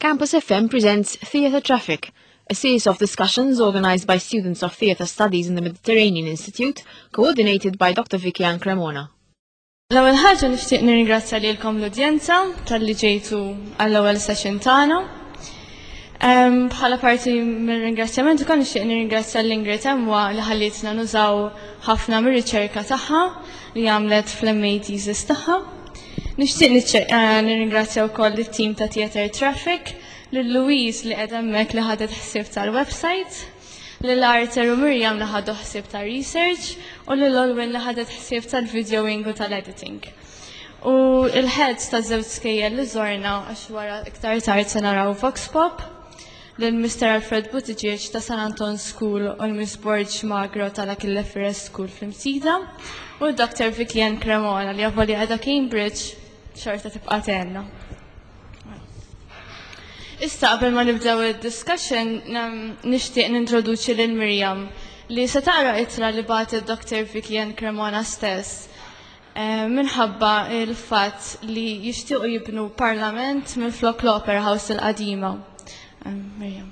Campus FM presents Theatre Traffic, a series of discussions organized by students of Theatre Studies in the Mediterranean Institute, coordinated by Dr. Vikian Cremona. L-ewwel ħaġa nixtieq nirringrazzja lilkom l-udjenza talli ġejtu għall-ewwel session tagħna. Bħala parti mir-ringrazzjament ukoll nixtieq nirringrazzja l-Ingrid Emwa li ħallitna nużaw ħafna mir-riċerka tagħha li għamlet fl-MA thesis tagħha. Nixtieq nirringrazzja wkoll it-tim ta' Theatre Traffic, lil Louise li qiegħda hemmhekk li ħadet ħsieb tal-website, lil Arter u Miriam li ħadu ħsieb ta' research u lil Olwyn li ħadet ħsieb tal-videoing u tal-editing. U il-heads ta' żewġ skejjel li żorna għax wara iktar tard se naraw Vox Pop, lil Mr. Alfred Buttigieg ta' San Anton School u l-Miss Borg Magro tal-Achille Ferres School fl-Imsida u Dr. Vikian Cremona li għavoli għada Cambridge xorta tibqa' tenna. Issa qabel ma nibdew id-discussion nixtieq nintroduċi lil Miriam li se taqra ittra li bagħtet Dr. Vikian Cremona stess minħabba il-fatt li jixtiequ jibnu parlament minflok l-Opera House il-qadima. Miriam.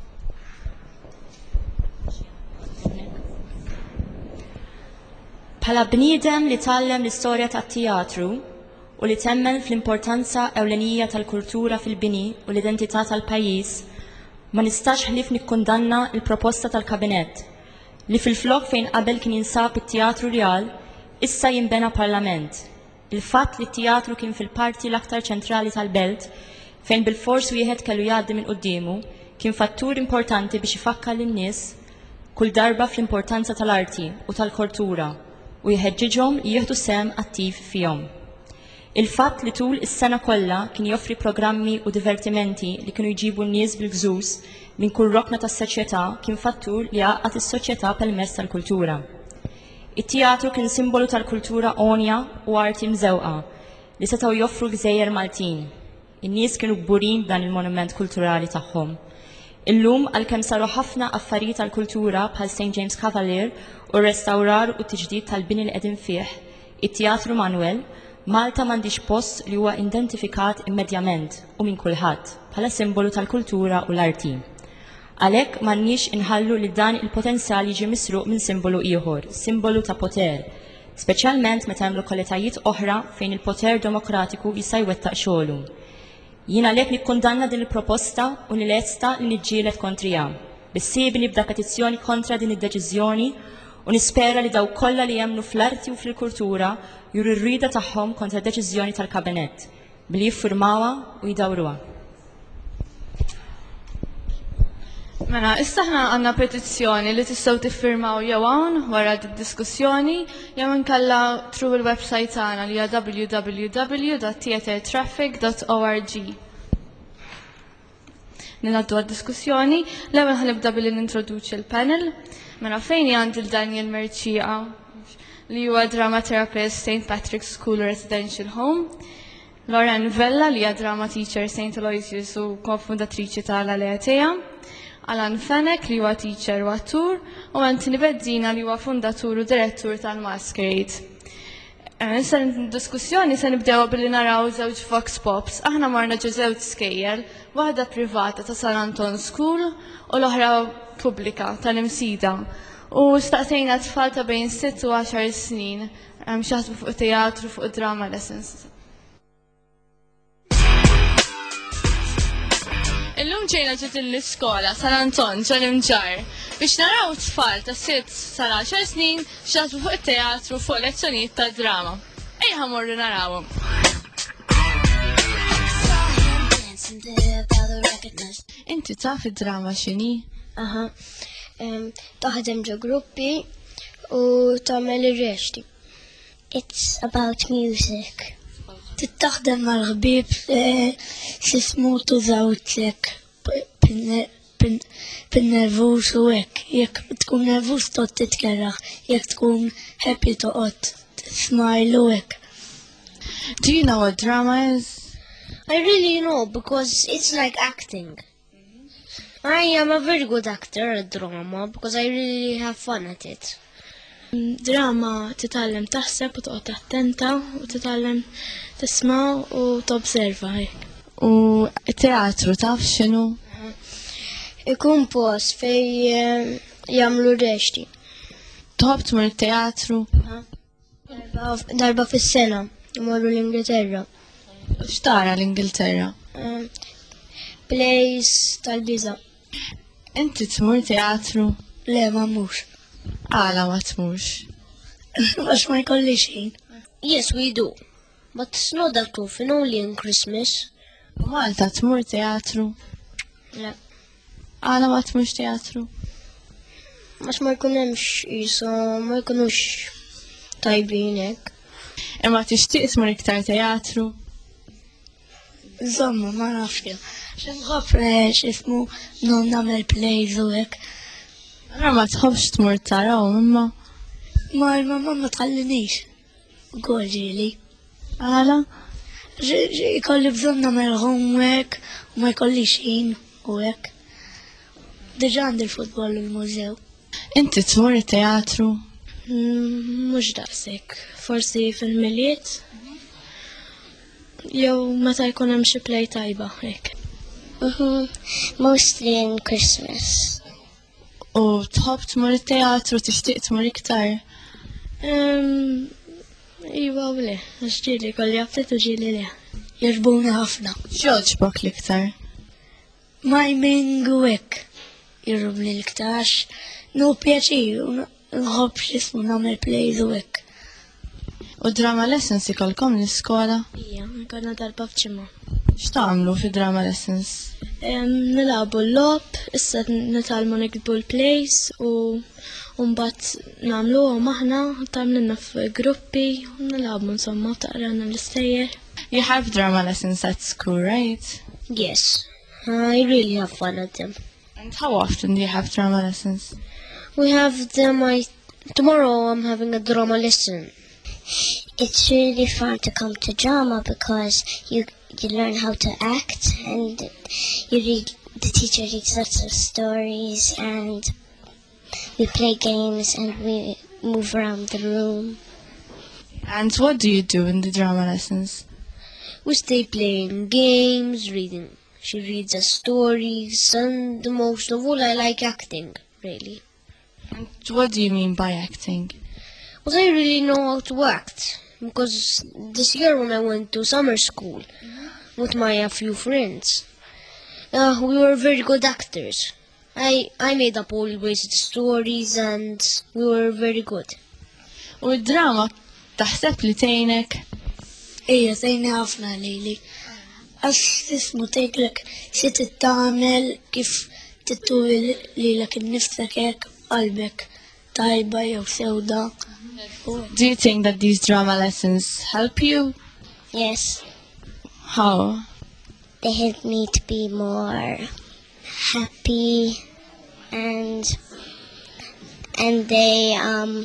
Bħala bniedem li tgħallem l-istorja tat-teatru u li temmen fl-importanza ewlenija tal-kultura fil-bini u l-identità tal-pajjiż, ma nistax ħlief nikkundanna l-proposta tal-kabinett li fil-flok fejn qabel kien jinsab it-Teatru Real, issa jinbena parlament. Il-fatt li t-teatru kien fil-parti l-aktar ċentrali tal-belt fejn bil-fors wieħed kellu jgħaddi minn qudiemu kien fattur importanti biex ifakkar lin-nies kull darba fl-importanza tal-arti u tal-kultura u jħeġġiġhom li jieħdu sehem attiv fihom. Il-fatt li tul is-sena kollha kien joffri programmi u divertimenti li kienu jġibu n-nies bil-gżus minn kull rokna tas-soċjetà kien fattur li għaqqad is-soċjetà permezz tal-kultura. It-teatru kien simbolu tal-kultura onja u arti mżewqa li setgħu joffru gżejjer Maltin. In-nies kienu kburin dan il-monument kulturali tagħhom. Illum għalkemm saru ħafna affarijiet tal-kultura bħal St. James Cavalier u r-restawrar u t-tiġdid tal-bini li qegħdin fih, it-Teatru Manuel, Malta m'għandix post li huwa identifikat immedjament u minn kulħadd bħala simbolu tal-kultura u l-arti. Għalhekk m'għandniex inħallu li dan il-potenzjal jiġi misruq minn simbolu ieħor, simbolu ta' poter, speċjalment meta hemm lokalitajiet oħra fejn il-poter demokratiku jista' jwettaq xogħlu. Jien għalhekk nikkundanna din il-proposta u nilesta li niġġieled kontrija. Bissiebi nibda petizzjoni kontra din id-deċiżjoni u nispera li daw kollha li jemmnu fl-arti u fil-kultura juru r-rida tagħhom kontra deċiżjoni tal-kabinett billi jiffirmawha u jdawruha. Mela, issa ħna għandna petizzjoni li tistgħu tiffirmaw jew hawn wara d-diskussjoni jew inkella through il-website tagħna li hija www.theatretraffic.org. Ninaddu għad-diskussjoni, l-ewwel ħanibda billi nintroduċi l-panel. Mela fejn għandi l-Daniel Merċija li huwa drama therapist St. Patrick's School Residential Home, Lauren Vella li hija drama teacher St. Aloysius u kofundatriċi tal-Aleatea, Alan Fenek li huwa teacher u attur u Anthony Bezzina li huwa fundatur u direttur tal-Masquerade. Issa diskussjoni se nibdew billi naraw żewġ Vox Pops. Aħna marna ġew żewġ skejjel, waħda privata ta' San Anton School u l-oħra pubblika tal-Imsida. U staqsejna tfal ta' bejn 6 u 10 snin xaħsbu fuq teatru fuq drama lessons. Illum ġejna ġiet l-iskola San Anton ġol-imġar biex naraw tfal ta' 6 sa 10 snin xaħsbu fuq teatru fuq lezzjonijiet ta' drama. Ejja ħamorru narawhom. Inti taf id-drama x'inhi? Aha. Taħdem ġo gruppi u tagħmel ir-rexti. It's about music. Tittaħdem mal-ħbieb x'ismu tużawtlek bin-nervuż u hekk. Jekk tkun nervuż toqgħod titkerraħ, jekk tkun happy toqgħod smile u hekk. Do you know what drama is? I really know because it's like acting. I am a very good actor at drama because I really have fun at it. Drama titgħallem taħseb u toqgħod attenta u titgħallem tisma' u tobserva hekk. U teatru taf x'inhu? Ikun post fej jagħmlu reċti. Tħobb tmur it-teatru? Darba fis-sena, imorru l-Ingilterra. X'tara l-Ingilterra? Plays tal-biża. Inti tmur teatru? Le, ma mhux. Għala ma tmurx. Għax ma jkolli xejn. Yes, we do. But it's not that often, only in Christmas. U Malta tmur teatru? Le. Għala ma tmurx teatru? Għax ma jkunemx jiso, ma jkunux tajbin hekk. Imma tixtieq tmur iktar teatru? Insomma, ma nafx kemm. X'inħobb x'ismu non nagħmel plays u hekk. Allura ma tħobbx tmur taraw imma? Ma l-mamma ma tħallinix. Ukoll ġieli. Għala? Ikolli bżonn nagħmel homework u ma jkollix ħin u hekk. Diġà għandi l-futbol u l-mużew. Inti tmur teatru? Mhux daqshekk. Forsi fil-miliet. Jew meta jkun hemm xi play tajba hekk. Mostly in Christmas. U tħobb tmur teatru tixtieq tmur iktar? Iva u le, għax ġieli kolli għaftet u ġieli le. Jirbuna ħafna. X'jogħġbok l-iktar? Miming u hekk. Jirrubni l-iktax. No pjaċir, nħobb x'ismu nagħmel plays u hekk. U drama lessons ikolkom l-iskola? Ija, konna darba f'ġimgħa. X'tagħmlu fi drama lessons? Nilagħbu l-lob, issa nitalmu nikbu l-plays u mbagħad nagħmluhom aħna tagħmlilna f'gruppi u nilagħbu insomma taqrana l-istejjer. You have drama lessons at school, right? Yes, I really have fun at them. And how often do you have drama lessons? We have them, tomorrow I'm having a drama lesson. It's really fun to come to drama because you learn how to act and the teacher reads lots of stories and we play games and we move around the room. And what do you do in the drama lessons? We stay playing games, reading. She reads us stories and the most of all I like acting, really. And what do you mean by acting? But I really know how to act because this year when I went to summer school with my few friends, we were very good actors. I made up always the stories and we were very good. U d-drama taħseb li tgħinek? Ija, tgħinni ħafna lili. Għax tismu tgħidlek xi tagħmel kif tittuwi lilek innifsek hekk qalbek tajba jew sewda. Do you think that these drama lessons help you? Yes. How? They help me to be more happy and they and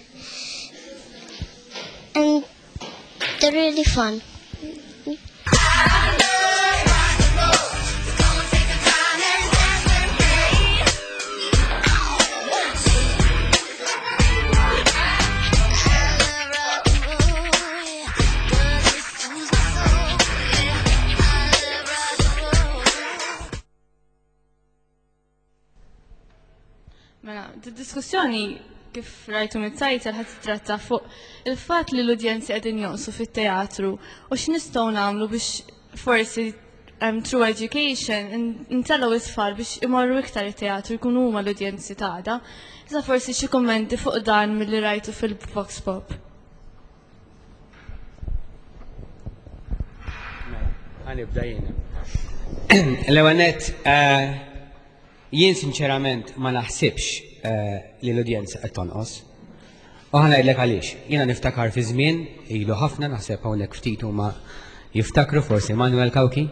they're really fun. Mela, d-diskussjoni kif rajtu mit-tajtel ħad titratta fuq il-fatt li l-udjenzi qegħdin jonqsu fit-teatru u x'nistgħu nagħmlu biex forsi through education ntelgħu it-tfal biex imorru iktar it-teatru jkunu huma l-udjenzi tagħna. Iżda forsi xi kummenti fuq dan milli rajtu fil-Vox Pop. Ħanibda jiena. L-ewwel nett jien sinċerament ma naħsibx li l-udjenza qed tonqos. U ħanajdlek għaliex. Jiena niftakar fi żmien ilu ħafna naħseb hawnhekk ftit huma jiftakru forsi Manuel Kawki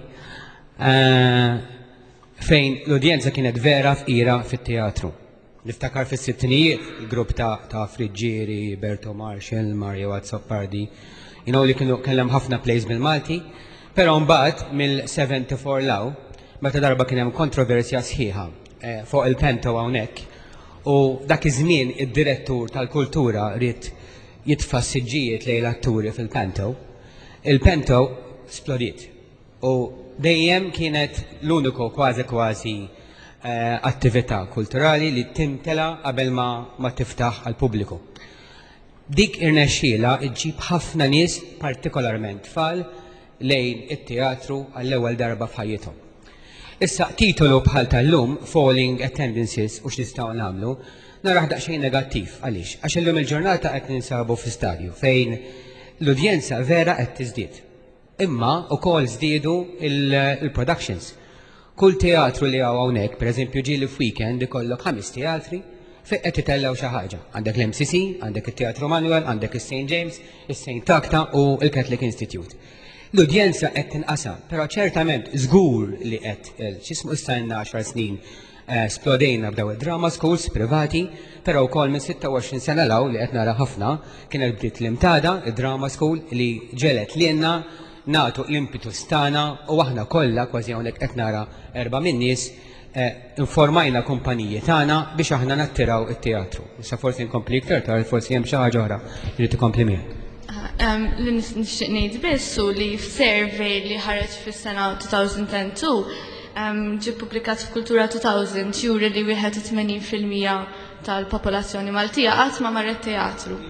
fejn l-udjenza kienet vera f'ira fit-teatru. Niftakar fis-sittinijiet il-grupp ta' Friġġieri, Berto Marshall, Mario Azzopardi, li kienu kellem ħafna plays bil-Malti, però mbagħad mill-74 law meta darba kien hemm kontroversja sħiħa fuq il-Pento hawnhekk u dak iż-żmien id-direttur tal-kultura rrid jitfa' siġġijiet lejn l-atturi fil-Pento. Il-Pento splodiet. U dejjem kienet l-uniku kważi attività kulturali li timtela qabel ma tiftaħ għal pubbliku. Dik irnexxiela ġġib ħafna nies partikolarment tfal lejn it-teatru għall-ewwel darba f'ħajjithom. Issa titolu bħal tal-lum Falling Attendances u x'nistgħu nagħmlu naraħ daqsxejn negattiv għaliex għax illum il-ġurnata qed ninsabu fi stadju fejn l-udjenza vera qed tiżdied. Imma wkoll żdiedu il-productions. Kull teatru li hawnhekk, pereżempju ġieli f'weekend ikollok 5 teatri fejn qed titellaw xi ħaġa. Għandek l-MCC, għandek it-Teatru Manuel, għandek is-St. James, is-St. Takta u l-Catholic Institute. L-udjenza qed tinqasam, però ċertament żgur li qed x'ismu issa 10 snin splodejna b'daw id-drama schools privati, però wkoll minn 26 sena law li qed nara ħafna kienet bdiet l-imtada id-drama school li ġelet lilna nagħtu l-impetus tagħna u aħna kollha kważi hawnhekk qed nara 4 min-nies informajna kumpaniji tagħna biex aħna nattiraw it-teatru. Issa forsi nkompli iktar tard, forsi hemm xi ħaġa oħra li tikompli miegħek. Li nixtieq ngħid biss hu li f'survey li ħareġ fis-sena 2002 ġie ppubblikat f'Kultura 2000 juri li 81% tal-popolazzjoni Maltija qatt ma marret teatru.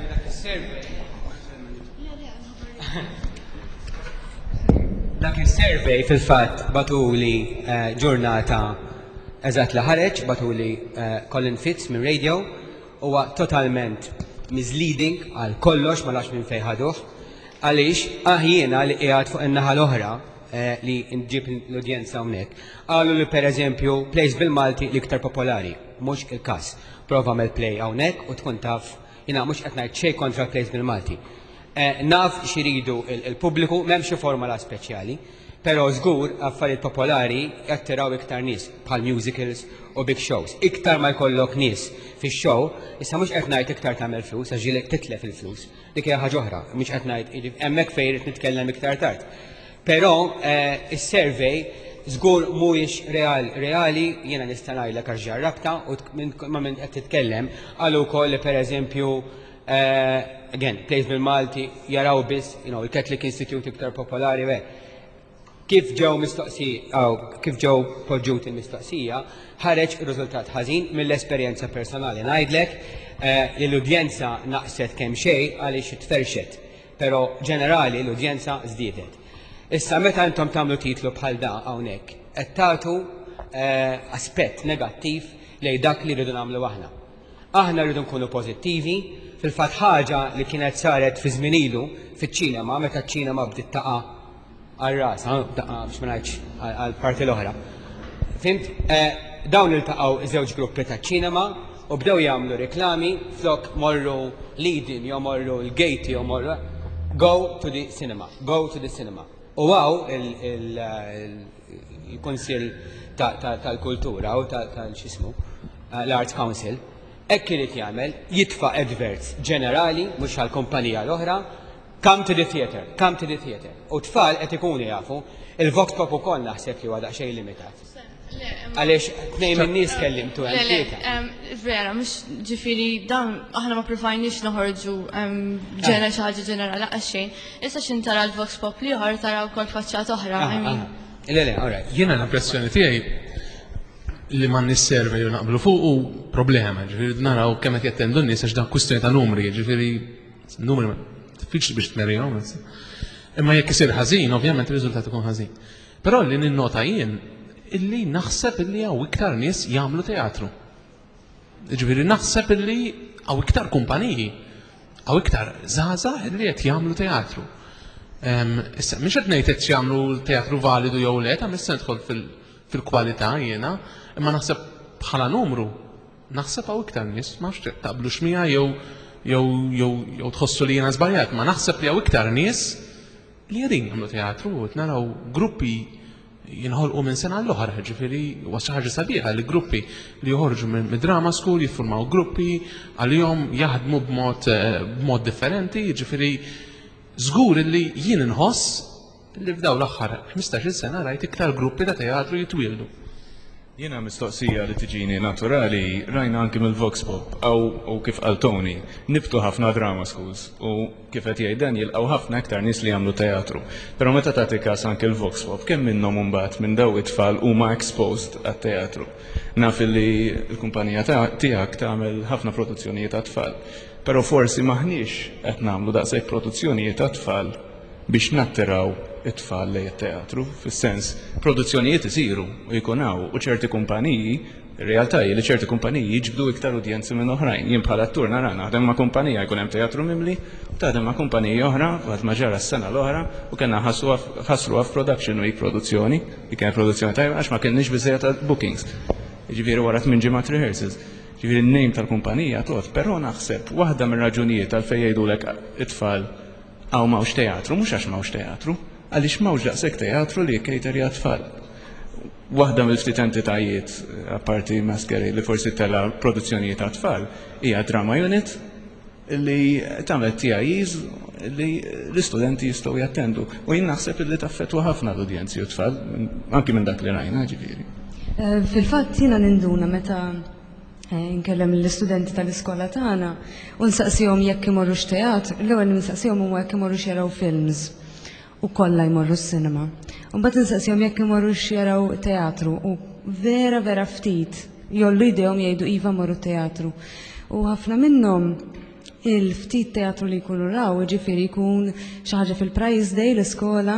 Dak is-survey fil-fatt batuli ġurnata eżatt li ħareġ, batuli Colin Fitz minn radio huwa totalment misleading għal kollox ma nafx minn fejn ħaduh għaliex jiena li qiegħed fuq in-naħa l-oħra li nġib l-udjenza hawnhekk. Qalu li pereżempju plays bil-Malti l-iktar popolari, mhux il-każ. Prova mel play hawnhekk u tkun taf jiena mhux qed ngħid xejn kontra plays bil-Malti. Naf xiridu il-pubbliku m'hemmx formula speċjali, però żgur affarijiet popolari jattiraw iktar nies bħal musicals u big shows. Iktar ma jkollok nies fix-show, issa mhux qed ngħid iktar tagħmel flus għax ġielek titlef il-flus. Dik hija ħaġa oħra, mhux qed ngħid hemmhekk fejn irid nitkellem iktar tard. Però is-survey żgur mhuwiex reali jiena nista' ngħidlek għax ġarrabta u ma minn qed titkellem għal ukoll li pereżempju again, plays bil-Malti jaraw biss, il-Catholic Institute iktar popolari kif ġew mistoqsija kif ġew poġġut il-mistoqsija ħareġ ir-riżultat ħażin mill-esperjenza personali. Ngħidlek li l-udjenza naqset kemm xejn għaliex itferxet, però ġenerali l-udjenza żdiedet. Issa meta intom tagħmlu titlu bħal da hawnhekk qed tagħtu aspett negattiv lejn dak li rridu nagħmlu aħna. Aħna rridu nkunu pożittivi, fil-fatt ħaġa li kienet saret fi żmien ilu fiċ-ċinema meta ċ-ċinema bdiet taqa' għar-ras, biex ma ngħidx għall-parti l-oħra. Fimt, dawn iltaqgħu żewġ gruppi taċ-ċinema u bdew jagħmlu reklami flok morru leading jew morru l-gate jew morru go to the cinema, go to the cinema. U għaw il-Kunsill tal-Kultura u tal-xismu, l-Arts Council, hekk irid jagħmel jitfa' adverts ġenerali mhux għall-kumpanija l-oħra, come to the theatre, come to the theatre. U tfal qed ikunu jafu il-vox pop ukoll naħseb li huwa daqsxejn limitat. Għaliex tnejn min-nies kellimtu hemm tlieta. Vera, mhux ġifieri dawn aħna ma provajniex noħorġu xi ħaġa ġenerali laqas xejn. Issa x'in tara l-vox pop li ieħor tara wkoll faċċat oħra. Jiena l-impressjoni tiegħi li ma nisservej u naqblu fuq u problema, ġifieri naraw kemm qed jattendu n-nies għax dak kwistjoni ta' numri, ġifieri numri diffiċli biex tmerihom. Imma jekk isir ħażin, ovvjament ir-riżultat ikun ħażin. Però li ninnota jien illi naħseb illi hawn iktar nies jagħmlu teatru. Ġifieri naħseb illi hawn iktar kumpaniji, hawn iktar żgħażagħ illi qed jagħmlu teatru. Issa mhix qed ngħid qed jagħmlu teatru validu jew le, ta' issa nidħol fil-kwalità jiena, imma naħseb bħala numru, naħseb hawn iktar nies ma nafx taqblux miegħi jew tħossu li jiena żbaljat, ma naħseb li hawn iktar nies li qegħdin jagħmlu teatru u naraw gruppi jinħolqu minn sena l-oħra, ġifieri huwa xi ħaġa sabiħa li gruppi li joħorġu mid-drama school jiffurmaw gruppi għalihom jaħdmu b'mod differenti, ġifieri żgur li jien inħoss li f'daw l-aħħar 15-il sena rajt iktar gruppi ta' teatru jitwieldu. Jiena mistoqsija li tiġini naturali rajna anki mill-Vox Pop u kif qal Tony nibtu ħafna drama schools u kif qed jgħidan jilqgħu ħafna aktar nies li jagħmlu teatru. Però meta tagħti każ anke l-Vox Pop kemm minnhom imbagħad minn daw it-tfal huma exposed għat-teatru. Naf li l-kumpanija tiegħek tagħmel ħafna produzzjonijiet tat-tfal. Però forsi maħniex qed nagħmlu daqshekk produzzjonijiet tat-tfal biex nattiraw it-tfal lejn it-teatru, fis-sens produzzjonijiet isiru u jkunaw u ċerti kumpaniji, ir-realtà hi li ċerti kumpaniji jiġbdu iktar udjenzi minn oħrajn. Jien bħala attur nara naħdem ma' kumpanija jkun hemm teatru mimli, u taħdem ma' kumpaniji oħra waqt ma ġara s-sena l-oħra u kellna ħassruha f'production week produzzjoni, li kienet produzzjoni tajba għax ma kienniex biżejjed ta' bookings. Jiġifieri wara 8 ġimgħat rehearsals. Ġifieri n-nejm tal-kumpanija tot, però naħseb waħda mir-raġunijiet għalfejn jgħidulek it-tfal għaw mawx teatru, mhux għax mawx teatru, għaliex mawx daqshekk teatru li jikkejterja tfal. Waħda mill-ftit entitajiet apparti Masquerade li forsi tella produzzjonijiet ta' tfal hija Drama Unit li tagħmel TIEs li l-istudenti jistgħu jattendu. U jien naħseb li taffettwa ħafna l-udjenzi u tfal, anki minn dak li rajna ġifieri. Fil-fatt jiena ninduna meta nkellem l-istudenti tal-iskola tagħna u nsaqsihom jekk imorrux teatr, l-ewwel nsaqsihom huwa jekk imorrux jaraw films u kollha jmorru s-sinema. U mbagħad nsaqsihom jekk imorrux jaraw teatru u vera ftit jollu jdejhom jgħidu iva morru teatru. U ħafna minnhom il-ftit teatru li jkunu raw, ġifieri jkun xi ħaġa fil-Prize Day l-iskola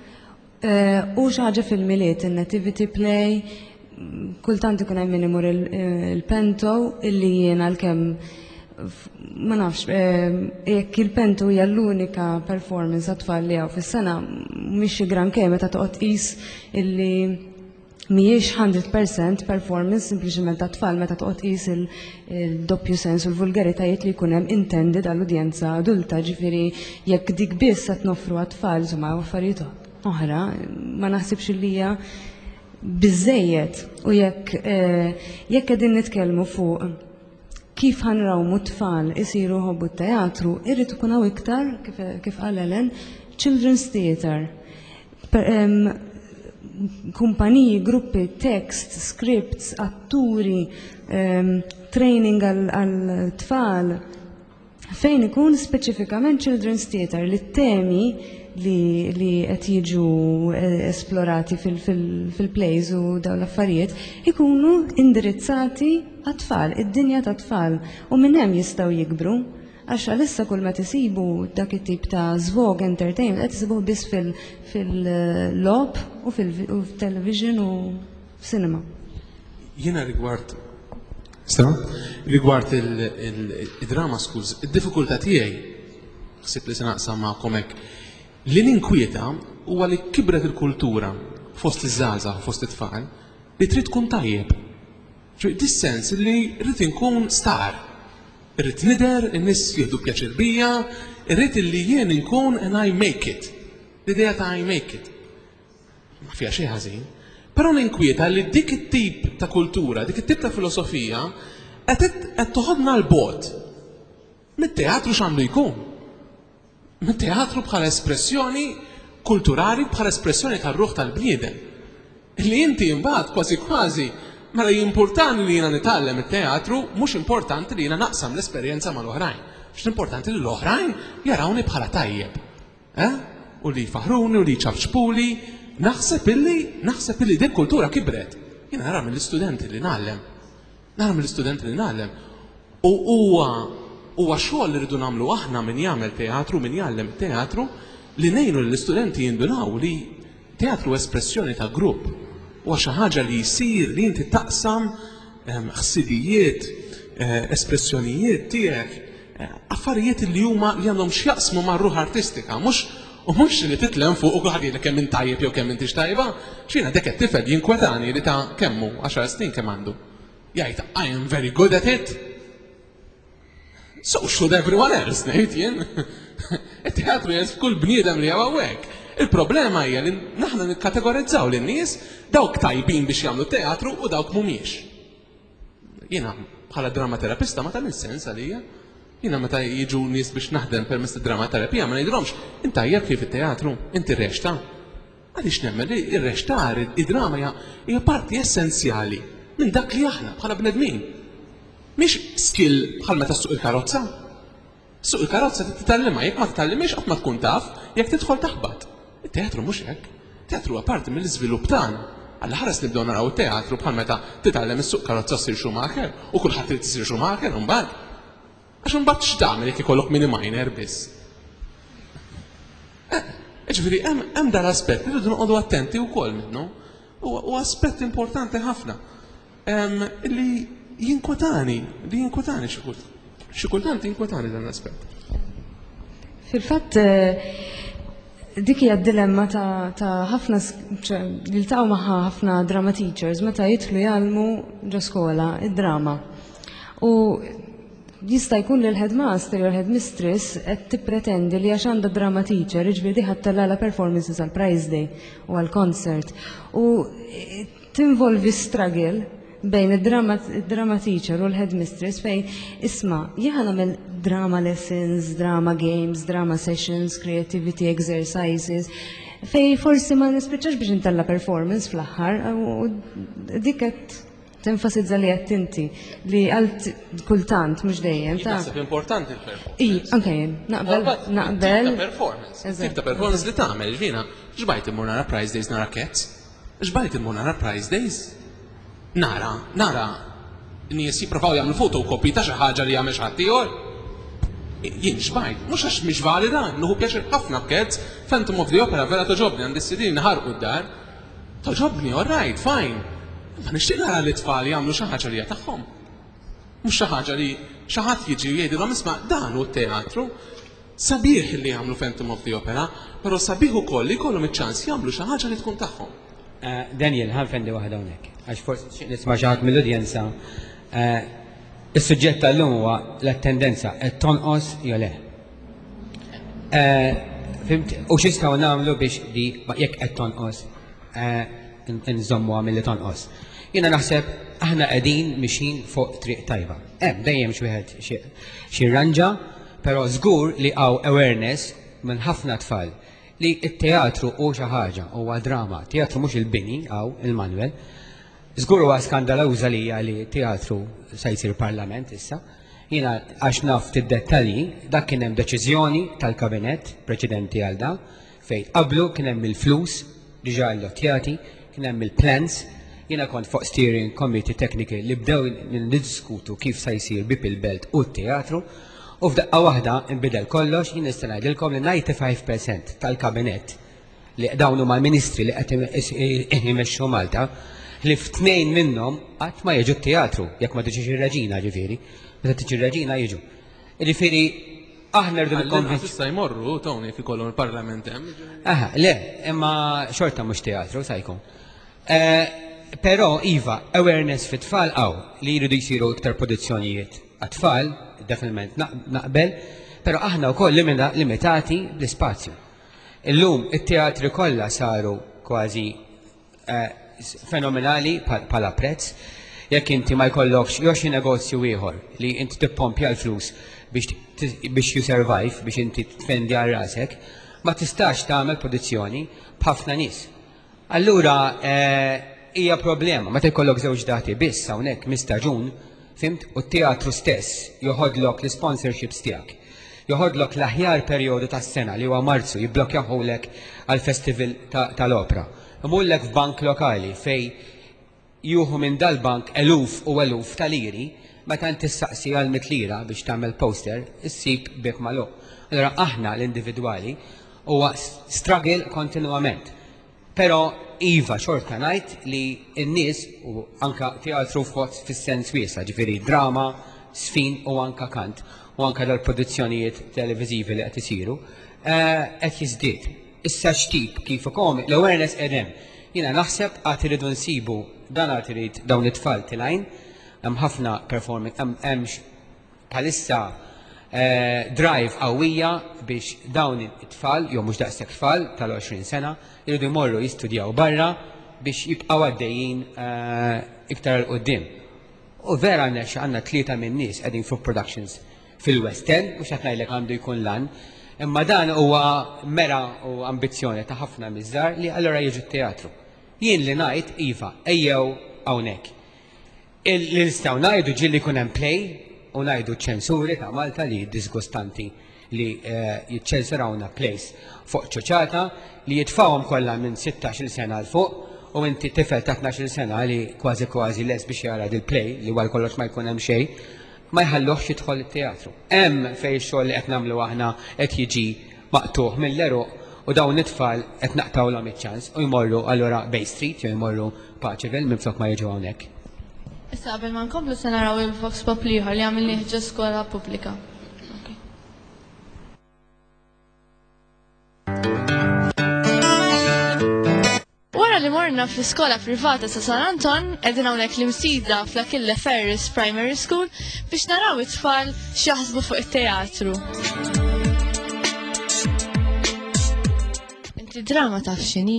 u xi ħaġa fil-miliet, in-nativity play, kultant ikun hemm min imur il-Pento illi jiena l-kemm ma nafx, jekk il-Pento hija l-unika performance għat-tfal li hawn fis-sena mhix xi granché meta toqgħod qis illi mhijiex 100% performance sempliċement għat-tfal meta toqgħod qis il-doppju sens u l-vulgaritajiet li jkun hemm intended għall-udjenza adulta, ġifieri jekk dik biss qed noffru għat-tfal insomma affarijiet oħra ma naħsibx li hija biżejjed u jekk qegħdin nitkellmu fuq kif ħanrawmu tfal isiru ħobbu t-teatru, irrid ikun hawn iktar, kif qal Ellen, children's theatre. Kumpaniji, gruppi, text, scripts, atturi, training għal-tfal, fejn ikun speċifikament children's theatre li t-temi li qed jiġu esplorati fil-plays u dawn l-affarijiet ikunu indirizzati għat-tfal, id-dinja ta' tfal u minn hemm jistgħu jikbru għax għalissa kull ma tisibu dak it-tip ta' żvog entertainment qed isibuh biss fil-lob u fil-television u cinema. Jiena rigward il-drama schools, id-diffikultà tiegħi ħsib li se naqsam magħkom hekk li ninkwieta huwa li kibret il-kultura fost iż-żgħażagħ fost it-tfal li trid tkun tajjeb. Dis-sens li rrid inkun star. Irrid nidher, in-nies jieħdu pjaċir bija, irrid li jien inkun and I make it. L-idea ta' I make it. Ma fiha xejn ħażin. Però ninkwieta li dik it-tip ta' kultura, dik it-tip ta' filosofija qed toħodna l-bogħod. Mit-teatru x'għandu jkun? Mit-teatru bħala espressjoni kulturali, bħala espressjoni tar-ruħ tal-bniedem. Li inti imbagħad kważi mela importanti li jiena nitgħallem it-teatru, mhux importanti li jiena naqsam l-esperjenza mal-oħrajn. X'importanti li l-oħrajn jarawni bħala tajjeb. U li jfaħruni u li jċabċpuli, naħseb illi dik kultura kibret. Jiena nara mill-istudenti li nagħllem. Huwa xogħol li rridu nagħmlu aħna min jagħmel teatru, min jgħallem teatru, li ngħinu lill-istudenti jindunaw li teatru espressjoni ta' grupp. Huwa xi ħaġa li jsir li inti taqsam ħsidijiet, espressjonijiet tiegħek, affarijiet li huma li għandhom x'jaqsmu mar-ruħ artistika, mhux li titlem fuq u għadi li kemm int tajjeb jew kemm intix tajba, x'jiena dak it-tifel jinkwetani li ta' kemmu 10 snin kemm għandu. Jgħid I am very good at it. So should everyone else, ngħid jien. it-teatru jens kull bniedem li hawnhekk. Il-problema hija li naħna nikkategorizzaw lin-nies dawk tajbin biex jagħmlu teatru u dawk mhumiex. Jiena bħala dramaterapista ma tagħmel sens għalija. Jiena meta jiġu nies biex naħdem permezz id-dramaterapija ma ngħidilhomx inti tajjeb kif it-teatru, inti rexta. Għaliex nemmen li ir-rextar, id-drama hija parti essenzjali minn dak li aħna bħala bnedmin. Mhix skill bħal meta ssuq il-karozza. Suq il-karozza titallima, jekk ma tittallimx qatt ma tkun taf jekk tidħol taħbad. Il-teatru mhux hekk. Teatru huwa parti mill-iżvilupp tagħna. Alla ħares nibdew naraw it-teatru bħal meta titgħallem is-suq karozza ssir Schumacher u kulħadd trid isir Schumacher imbagħad. Għax imbagħad x'tagħmel jekk ikollok mini minor biss. Ġifieri hemm dan aspett li rridu noqogħdu attenti wkoll minnu. U aspett importanti ħafna. Li jinkwetani xi kultant jinkwetani dan l-aspett. Fil-fatt dik hija d-dilemma ta' ħafna li ltaqgħu magħha ħafna drama teachers meta jidħlu jgħallmu ġo skola id-drama. U jista' jkun li l-headmaster jew l-headmistress qed tippretendi li għax għandha drama teacher, jiġifieri ħadd tellala performances għal prize day u għal concert. U tinvolvi struggle bejn id-drama teacher u l-headmistress fejn isma' jien nagħmel drama lessons, drama games, drama sessions, creativity exercises fejn forsi ma nispiċċax biex intella performance fl-aħħar u dik qed tenfasizza li qed inti li għalt kultant mhux dejjem ta' Naħseb importanti l-performance. Okej, naqbel. Tip ta' performance li tagħmel ġina, x'bajt immur nara prize days nara cats? X'bajt immur nara prize days? Nara nies jippruvaw jagħmlu fotokopji ta' xi ħaġa li jagħmel xi ħadd ieħor. Jien xbajt, mhux għax mhix valida, nieħu pjaċir ħafna b'cats, Phantom of the Opera vera toġobni għandi s-sidin naħarqu d-dar. Toġobni, all right, fine. Ma nixtieq nara li tfal jagħmlu xi ħaġa li hija tagħhom. Mhux xi ħaġa li xi ħadd jiġi jgħidilhom isma' dan hu t-teatru. Sabiħ li jagħmlu Phantom of the Opera, però sabiħ ukoll li jkollhom iċ-ċans jagħmlu xi ħaġa li tkun tagħhom. Daniel, ħanfendi waħda hawnhekk. Għax forsi nisma' xi ħadd mill-udjenza. Is-suġġett tal-lum huwa l-attendenza qed tonqos jew le. U x'istgħu nagħmlu biex di jekk qed tonqos nżommuha milli tonqos. Jiena naħseb aħna qegħdin mixin fuq triq tajba. Dejjem xi wieħed xi ranġa, però żgur li hawn awareness minn ħafna tfal li t-teatru hu xi ħaġa huwa drama. Teatru mhux il-bini hawn il-Manuel. Żgur huwa skandalawża li hija li teatru se jsir parlament issa. Jiena għax naf tid-dettalji dak kien hemm deċiżjoni tal-kabinett preċedenti għal dan fejn qablu kien hemm il-flus diġà allotjati, kien hemm il-plans. Jiena kont fuq steering committee technical li bdew niddiskutu kif se jsir bib il-belt u t-teatru. U f'daqqa waħda inbidel kollox, jien nista' ngħidilkom li 95% tal-kabinett li dawn huma l-ministri li qed imexxu Malta li f'tnejn minnhom qatt ma jiġu t-teatru jekk ma tiġix ir-reġina ġifieri. Meta tiġi ir-reġina jiġu. Ġifieri aħna rridu nikkonvinċu. Issa jmorru Tony fi kollhom il-Parlament hemm. Le, imma xorta mhux teatru sa jkun. Però iva, awareness fit-tfal li jridu jsiru iktar produzzjonijiet għat-tfal, definitament naqbel, però aħna wkoll limitati l-ispazju. Illum it-teatri kollha saru kważi fenomenali bħala prezz, jekk inti ma jkollokx jew xi negozju ieħor li inti tippompja l-flus biex you survive, biex inti tfendi għal rasek, ma tistax tagħmel produzzjoni b'ħafna nies. Allura hija problema, meta jkollok żewġ dati biss hawnhekk mistaġun, fimt, u t-teatru stess joħodlok l-sponsorships tiegħek. Joħodlok l-aħjar perjodu tas-sena li huwa Marzu jibblokjahulek għall-Festival tal-Opra. Imullek f'bank lokali fej juhu minn dal-bank eluf u eluf tal-liri, meta inti tissaqsi għal 100 lira biex tagħmel poster, issib bik magħluq. Allura aħna l-individwali huwa struggle kontinwament. Però iva xorta ngħid li n-nies u anka teatru fis-sens wiesa, ġifieri drama, sfin u anka kant u anka dal-produzzjonijiet televiżivi li qed isiru qed jiżdied. Issa xtip kif ukoll l-awareness qegħdem. Jiena naħseb għad iridu nsibu dan għad irid dawn it-tfal tilgħin, hemm ħafna performing, hemm bħalissa drive qawwija biex dawn it-tfal, jew mhux daqshekk tfal tal-20 sena, jridu jmorru jistudjaw barra biex jibqgħu għaddejjin iktar l qudiem. U vera għandna 3 minn nies qegħdin fuq productions fil-West End, mhux qed ngħidlek għandu jkun lan, Imma dan huwa mera u ambizzjoni ta' ħafna miżżar li allura jiġu t-teatru. Jien li ngħid iva, ejjew hawnhekk. Li nistgħu ngħidu ġieli jkun hemm play u ngħidu ċensuri ta' Malta li disgustanti li jiċċensurawna plays fuq ċoċata li jitfawhom kollha minn 16-il sena l fuq u inti tifel ta' 12-il sena li kważi les biex jara dil-play li wara kollox ma jkun hemm xejn ma jħalluhx jidħol it-teatru. Hemm fejn xogħol li qed nagħmlu aħna qed jiġi maqtuħ mill-eruq u dawn it-tfal qed naqtawlhom iċ-ċans u jmorru allura Bay Street jew jmorru Paċeville minflok ma jiġu hawnhekk. Issa qabel ma nkomplu se naraw il-Vox Pop ieħor li għamilni ġo skola pubblika. Wara li morna fl-iskola privata sa' San Anton, edin hawnhekk l-imsida fl-Achille Ferris Primary School biex naraw it-tfal x'jaħsbu fuq it-teatru. Inti drama taf x'inhi?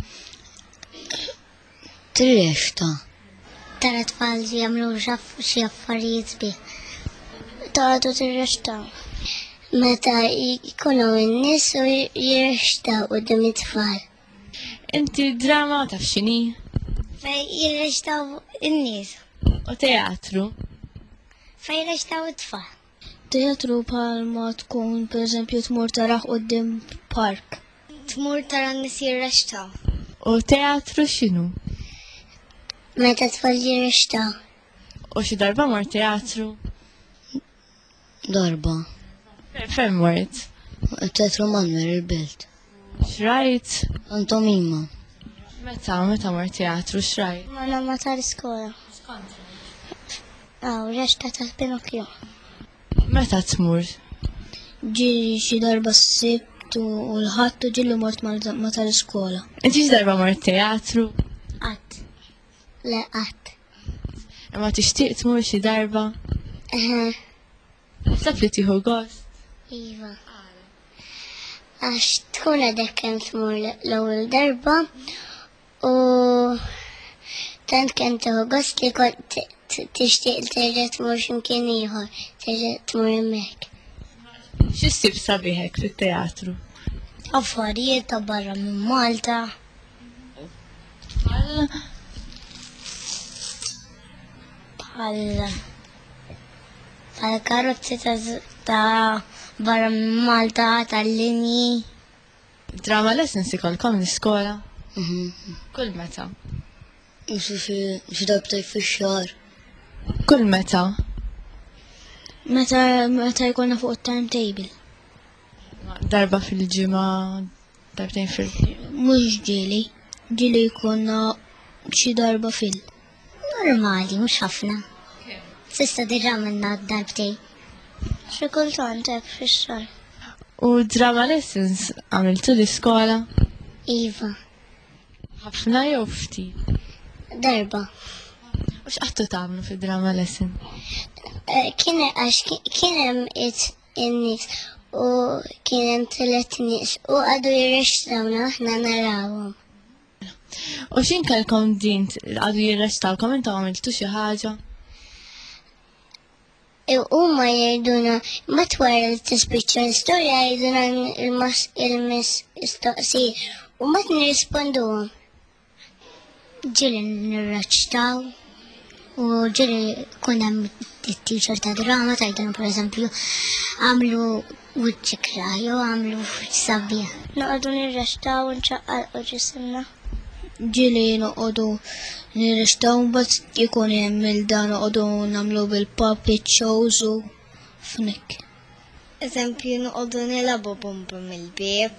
Tirrexta. Tara tfal jagħmlu xi affarijiet bih. Tara tirrexta. Meta jkunu n-nies u jirrexta quddiem it-tfal. Inti drama taf x'inhi? Fej jirrextaw in-nies. U teatru? Fej jirrextaw it-tfal. Teatru bħalma tkun pereżempju tmur taraħ quddiem park. Tmur tara n-nies jirrextaw. U teatru x'inhu? Meta tfal jirrextaw. U xi darba mor teatru? Darba. Fejn mort? Teatru Manuel il-Belt. X'rajt? Pantomima. Meta mor teatru x'rajt? Ma tal-iskola. Rexta tal-Pinokjo. Meta tmur? Ġi xi darba s-sibt u l-ħadd ġilli mort ma tal-iskola. Inti x'darba mor teatru? Qatt. Le qatt. Imma tixtieq tmur xi darba? Sab li tieħu gost? Iva. Għax tkun għadek kemm tmur l-ewwel darba u tant kemm tieħu gost li kont tixtieq terġa' tmur x'imkien ieħor, terġa' tmur hemmhekk. X'issib sabiħek fit-teatru? Affarijiet ta' barra minn Malta. Bħal karozzi ta' barra minn Malta, tal-linji. Drama lessons ikolkom l-iskola? Kull meta? Xi darbtej fix-xahar. Kull meta? Meta jkollna fuq it-timetable. Darba fil-ġimgħa, darbtejn fil-ġimgħa. Mhux ġieli jkollna xi darba fil. Normali, mhux ħafna. Sista diġà minna darbtej. Xi kultant hekk fix-xahar. U drama lessons għamiltu l-iskola? Iva. Ħafna jew ftit? Darba. U x'qattu tagħmlu fid-drama lesson? Kien hemm in-nies u kien hemm tliet nies u għadu jirrextrawna aħna narawhom. U x'in kellkom din għadu jirrextawkom intom għamiltu xi ħaġa? Huma jgħiduna matwar tispiċċa l-istorja jgħiduna il-mistoqsijiet u mat nirrisponduhom. Ġieli nirraċtaw u ġieli kun hemm it-teacher ta' drama tgħidilhom pereżempju għamlu wiċċ jew għamlu wiċċ sabiħ. Noqogħdu nirraċtaw u nċaqqalqu ġisimna. Ġieli noqogħdu nirrextaw mbagħad jkun hemm il-dan noqogħdu nagħmlu bil-puppet shows u f'nek. Eżempju noqogħdu nilagħbu bomba mill-bieb.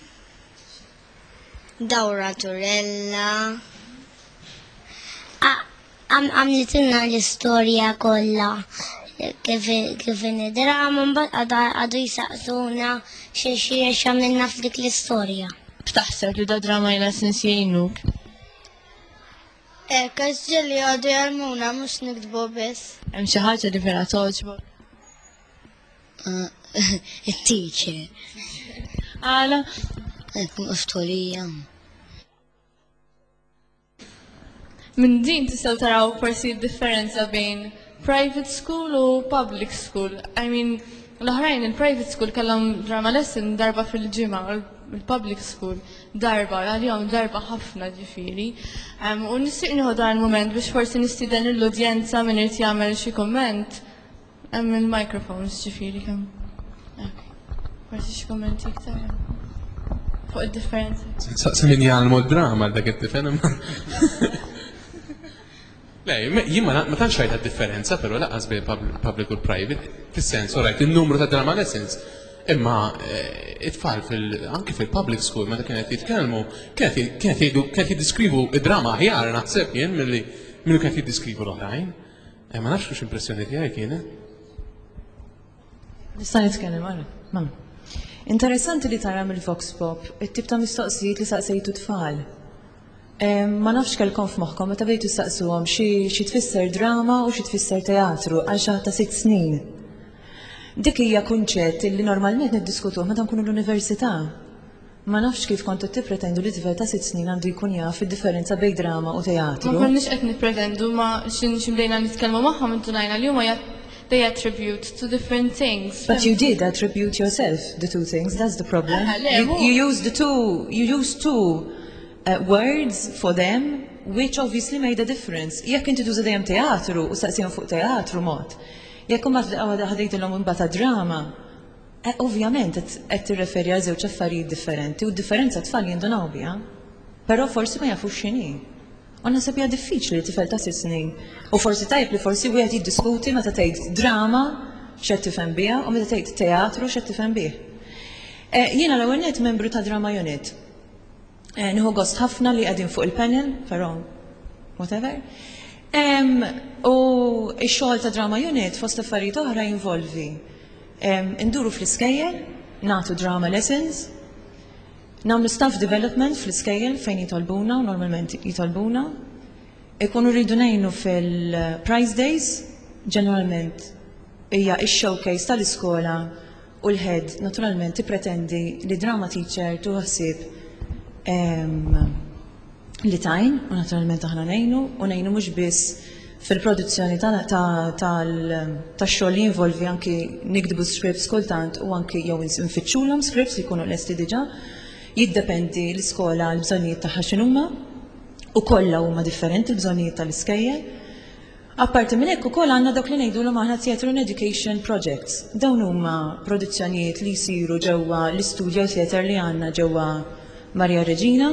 Dawra Turella. Għamlitilna l-istorja kollha kif in-drama mbagħad għadu jisaqsuna xi għamilna f'dik l-istorja. B'taħseb li da drama lessons jgħinuk? Każ ġieli għadu jarmuna mhux nikdbu biss. Hemm xi ħaġa li vera togħġbok? It-teacher. Għala? Mqostolija. Minn din tistgħu taraw forsi differenza bejn private school u public school. I mean, L-oħrajn il-private school kellhom drama lesson darba fil-ġimgħa, il-public school darba, għalihom darba ħafna ġifieri. U nistieq nieħu dan il-mument biex forsi nistieden l-udjenza min irid jagħmel xi kumment. Hemm il-microphones ġifieri kemm. Forsi xi kummenti iktar fuq id-differenza. Sa min jgħalmu d-drama dak it-tifhem. Jien ma tantx rajt differenza, però laqas bejn public u private, fis-sens orajt in-numru ta' drama lessons. Imma it-tfal anke fil-public school meta kienet jitkellmu kienet jiddiskrivu id-drama aħjar naħseb jien milli kienet jiddiskrivu l-oħrajn. Ma nafx kux impressjoni tiegħi kienet. Nista' nitkellem għal. Interessanti li tara mill-Vox Pop it-tip ta' mistoqsijiet li saqsejtu tfal. Ma nafx kellkom f'moħħkom meta bdejtu saqsuhom xi tfisser drama u xi tfisser teatru għal xi ta' 6 snin. Dik hija kunċett li normalment niddiskutuh meta nkunu l-università. Ma nafx kif kontu tippretendu li tifel ta' 6 snin għandu jkun jaf id-differenza bejn drama u teatru. Ma konniex qed nippretendu ma x'imdejna nitkellmu magħhom intunajna li huma they attribute to different things. But you did attribute yourself the two things. That's the problem. You used two words for them, which obviously made a difference. Jekk inti tuża dejjem teatru u saqsihom fuq teatru mod. Jekk imbagħad ħadejdilhom imbagħad drama, ovvjament qed tirreferi għal żewġ affarijiet differenti u d-differenza tfal jindunaw biha. Però forsi ma jafux x'inhi. U naħseb hija diffiċli li tifel ta' 6 snin. U forsi tajb li forsi wieħed jiddiskuti meta tgħid drama x'qed tifhem biha u meta tgħid teatru x'qed tifhem bih. Jiena l-ewwel nett membru ta' Drama Unit. Nieħu gost ħafna li qegħdin fuq il-panel, però whatever. U x-xogħol ta' Drama Unit fost affarijiet oħra jinvolvi induru fl-iskejjel, nagħtu drama lessons, nagħmlu staff development fl-iskejjel fejn jitolbuna u normalment jitolbuna. Ikunu rridu ngħinu fil-prize days, ġeneralment hija x-showcase tal-iskola u l-head naturalment tippretendi li drama teacher tuħassib li tajn u naturalment aħna ngħinu u ngħinu mhux biss fil-produzzjoni tax-xogħol li jinvolvi anki nikdbu scripts kultant u anki jew nfittxulhom scripts li jkunu lesti diġà. Jiddependi l-iskola l-bżonnijiet tagħha x'inhuma u kollha huma differenti l-bżonnijiet tal-iskejjel. Apparti minn hekk ukoll għandna dawk li ngħidulhom aħna Theatre and Education Projects. Dawn huma produzzjonijiet li jsiru ġewwa l-Studio Theatre li għandna ġewwa Maria Reġina.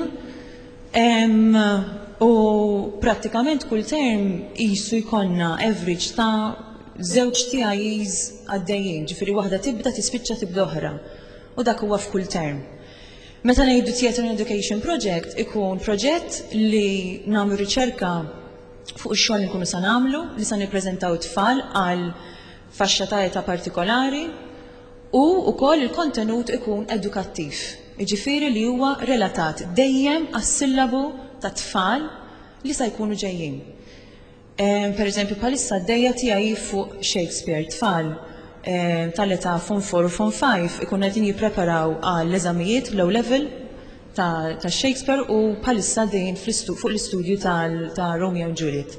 U prattikament kull term qisu jkollna average ta' 2 TIEs għaddejjin, ġifieri waħda tibda tispiċċa tibda oħra. U dak huwa f'kull term. Meta ngħidu Theatre and Education Project ikun proġett li nagħmlu riċerka fuq ix-xogħol li nkunu se nagħmlu, li se nippreżentaw tfal għal faxxa ta' età partikolari u wkoll il-kontenut ikun edukattiv. Jiġifieri li huwa relatat dejjem għas-sillabu ta' tfal li se jkunu ġejjin. Pereżempju bħalissa d-dejja tiegħi fuq Shakespeare tfal tal-età Form 4 u Form 5 ikun qegħdin jippreparaw għall-eżamijiet low level ta' Shakespeare u bħalissa dejjin fuq l-istudju ta' Romeo and Juliet.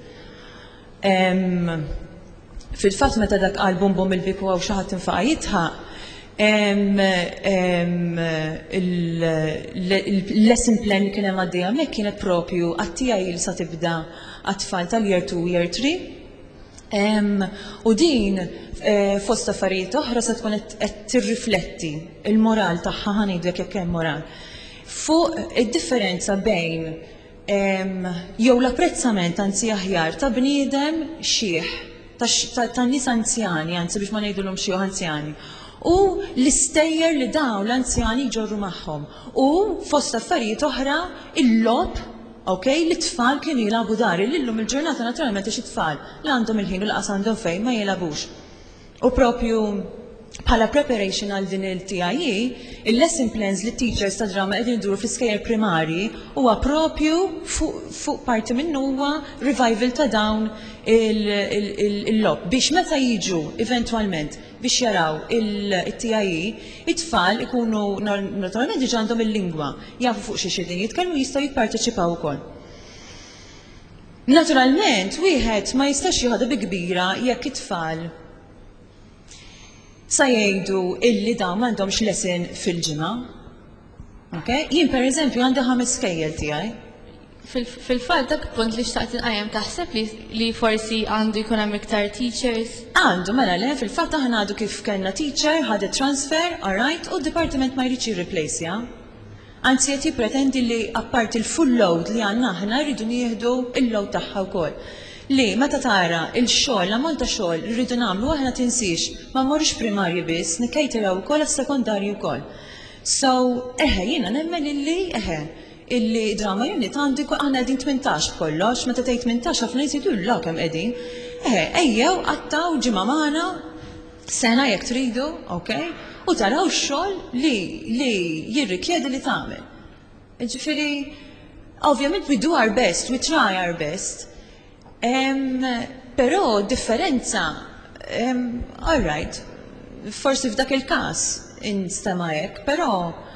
Fil-fatt meta dak qal bum bum il-bib u xi ħadd infaqa jitħaq, il-lesson plan li kien hemm għaddejja hemmhekk kienet propju għat-tiegħi li sa tibda għat-tfal tal-year 2 year 3. U din fost affarijiet oħra se tkun qed tirrifletti il-moral tagħha ħanejdu jekk hemm moral. Fuq id-differenza bejn jew l-apprezzament anzi aħjar ta' bniedem xieħ ta' nies anzjani, anzi biex ma ngħidulhom xieħ anzjani. U l-istejjer li dawn l-anzjani ġorru magħhom. U fost affarijiet oħra il-lob, li t-tfal kienu jilagħbu dar, illum il-ġurnata naturalment it-tfal li għandhom il-ħin u l-qas għandhom fejn ma jilagħbux. U propju bħala preparation għal din il-TIE, il-lesson plans li teachers ta' drama qegħdin iduru fl-iskejjer primarji huwa propju fuq parti minnu huwa revival ta' dawn il-lob biex meta jiġu eventwalment biex jaraw il-TIE, it-tfal ikunu naturalment diġà għandhom il-lingwa, jafu fuq xi xedin jitkellmu jistgħu jipparteċipaw ukoll. Naturalment, wieħed ma jistax jieħodha bi kbira jekk it-tfal sa jgħidu illi dawn m'għandhomx lesson fil-ġimgħa. Okay? Jien pereżempju għandi 5 skejjel tiegħi. Fil-fatt dak punt li xtaqt inqajjem taħseb li forsi għandu jkun hemm iktar teachers? Għandu mela le, fil-fatt aħna għadu kif kellna teacher, ħadet transfer, alright, u d-departiment ma jridx jirreplace. Anzi qed jippretendi li apparti il-full load li għandna aħna rridu nieħdu il-load tagħha wkoll. Li meta tara il-xogħol, l-ammont ta' xogħol li rridu nagħmlu aħna tinsix ma mmorrux primarji biss, nikkejteraw ukoll għas-sekondarji wkoll. So, jiena nemmen illi drama unit għandu għandna qegħdin 18 b'kollox, meta tgħid 18 ħafna jsidu l kemm qegħdin. Ejjew qattaw ġimgħa magħna sena jekk tridu, okay? U taraw x-xogħol li jirrikjedi li tagħmel. Ġifieri, ovvjament we do our best, we try our best. Però differenza, all right, forsi f'dak il-każ instema hekk, però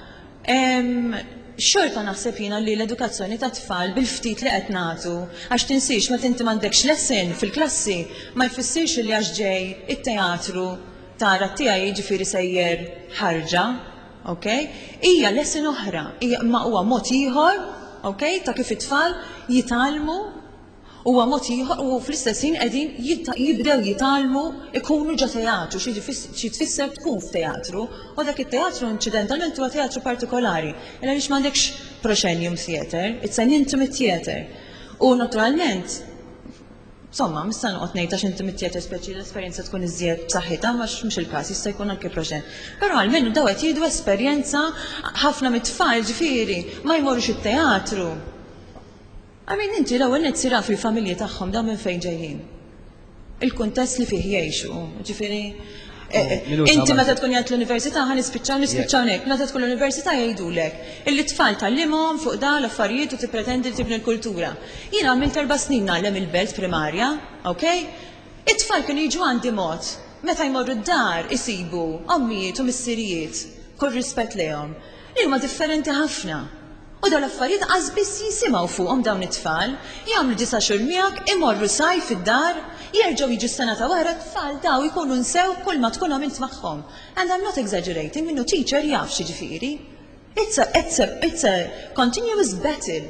xorta naħseb jiena li l-edukazzjoni ta' tfal bil-ftit li qed nagħtu għax tinsix meta inti m'għandekx lesson fil-klassi ma jfissirx li għax ġej it-teatru tara tiegħi jiġifieri sejjer ħarġa, okay? Hija lesson oħra, ma huwa mod ieħor, okay, ta' kif it-tfal jitalmu huwa mod ieħor u fl-istess ħin qegħdin jibdew jitalmu ikunu ġa teatru, xi tfisser tkun f'teatru, u dak it-teatru inċidentalment huwa teatru partikolari. Għaliex m'għandekx proscenium theatre, it's an intimate theatre. U naturalment, insomma, mista noqgħod ngħid għax intimate theatre speċi l-esperjenza tkun iżjed b'saħħitha mhux il-każ jista' jkun anke proscenium. Però almenu daw qed jieħdu esperjenza ħafna mit-tfal ġifieri ma jmorrux it-teatru. Għamin inti l-ewwel qed sira fil-familji tagħhom dawn minn fejn ġejjin. Il-kuntest li fih jgħixu, ġifieri inti meta tkun jgħid l-università ħa nispiċċaw hekk, meta tkun l-università jgħidulek illi tfal tallimhom fuq da l-affarijiet u tippretendi tibni l-kultura. Jien għamilt 4 snin nagħlem il-belt primarja, okay? It-tfal kienu jiġu għandi mod, meta jmorru d-dar isibu ommijiet u missirijiet, kull rispett lehom, li huma differenti ħafna. U dawn l-affarijiet qasbis jisimgħu fuqhom dawn it-tfal, jagħmlu 9 xhur miegħek, imorru sajf id-dar, jerġgħu jiġu s-sena ta' wara tfal daw ikunu nsew kull ma tkun għamilt magħhom. And I'm not exaggerating, minnu teacher jaf xi ġifieri. It's a continuous battle.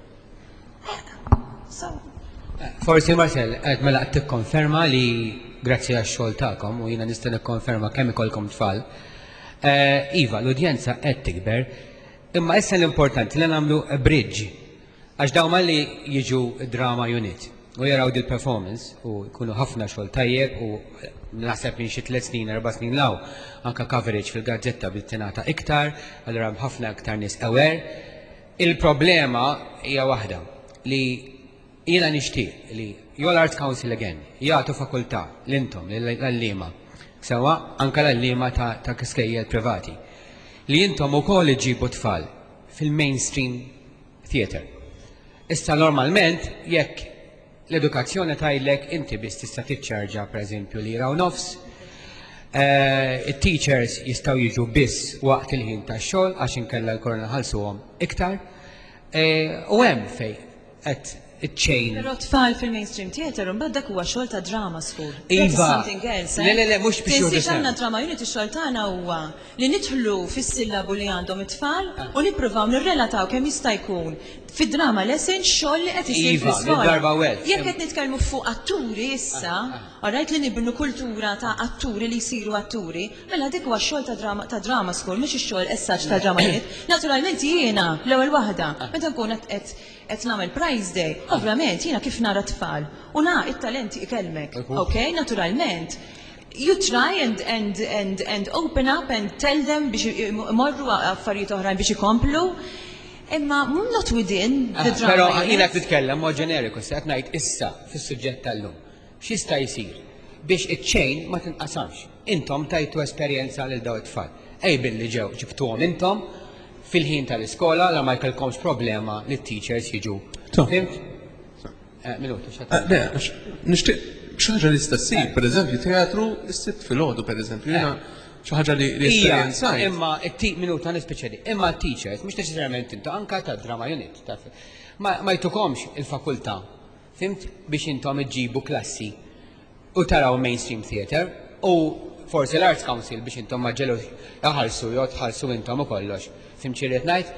Forsi Marcel, qed mela qed tikkonferma li grazzi għax-xogħol tagħkom u jiena nista' nikkonferma kemm ikolkom tfal. Iva, l-udjenza qed tikber. Imma issa l-importanti li nagħmlu bridge għax dawn li jiġu drama unit u jaraw dil performance u jkunu ħafna xogħol tajjeb u naħseb minn xi 3 snin 4 snin law anke coverage fil-gazzetta bit-tingħata iktar, allura hemm ħafna iktar nies aware. Il-problema hija waħda li jiena nixtieq li Jol Arts Council again jagħtu fakultà l-intom l-għalliema sewa anke l-għalliema ta' kiskejjel privati li jintom ukoll iġibu tfal fil-mainstream theatre. Issa normalment jekk l-edukazzjoni tgħidlek inti biss tista' tiċċarġa pereżempju li jraw nofs, it-teachers jistgħu jiġu biss waqt il-ħin tax-xogħol għax inkella jkollna nħallsuhom iktar. U hemm fejn qed iċ-chain. Però tfal fil-mainstream theatre mbagħad dak huwa xogħol ta' drama school. Iva. Le, mhux biex Tinsiex għandna drama unit ix-xogħol tagħna huwa li nidħlu fis-sillabu li għandhom it-tfal u nippruvaw nirrelataw kemm jista' jkun fid-drama lesson xogħol li qed isir fis-skola. Jekk qed nitkellmu fuq atturi issa, orajt li nibnu kultura ta' atturi li jsiru atturi, mela dik huwa xogħol ta' drama school mhux ix-xogħol essaġġ ta' drama unit. Naturalment jiena l-ewwel waħda meta nkun qed nagħmel prize day, ovvjament jiena kif nara tfal u it-talenti ikelmek, okay? Naturalment. You try and open up and tell them biex imorru affarijiet oħrajn biex ikomplu. Imma not within the drama. Però jiena qed nitkellem mod ġeneriku se qed ngħid issa fis-suġġett tal-lum. X'jista' jsir biex iċ-chain ma tinqasamx. Intom tajtu esperjenza lil daw it-tfal. Ej billi ġew ġibtuhom intom fil-ħin tal-iskola la ma jkollkomx problema li t-teachers jiġu. Fimt? Minuti, nixtieq xi ħaġa li tista' ssir, pereżempju teatru is-sitt filgħodu pereżempju. Jiena xi ħaġa li esperjenzajt. Imma minuta nispeċjali, imma t-teachers mhux neċessarjament intu anke ta' drama unit ma jtukomx il-fakultà, fimt, biex intom iġġibu klassi u taraw mainstream theatre u forsi l-Arts Council biex intom ma ġelu jaħarsu jew tħallsu intom u kollox. Fimċi ngħid,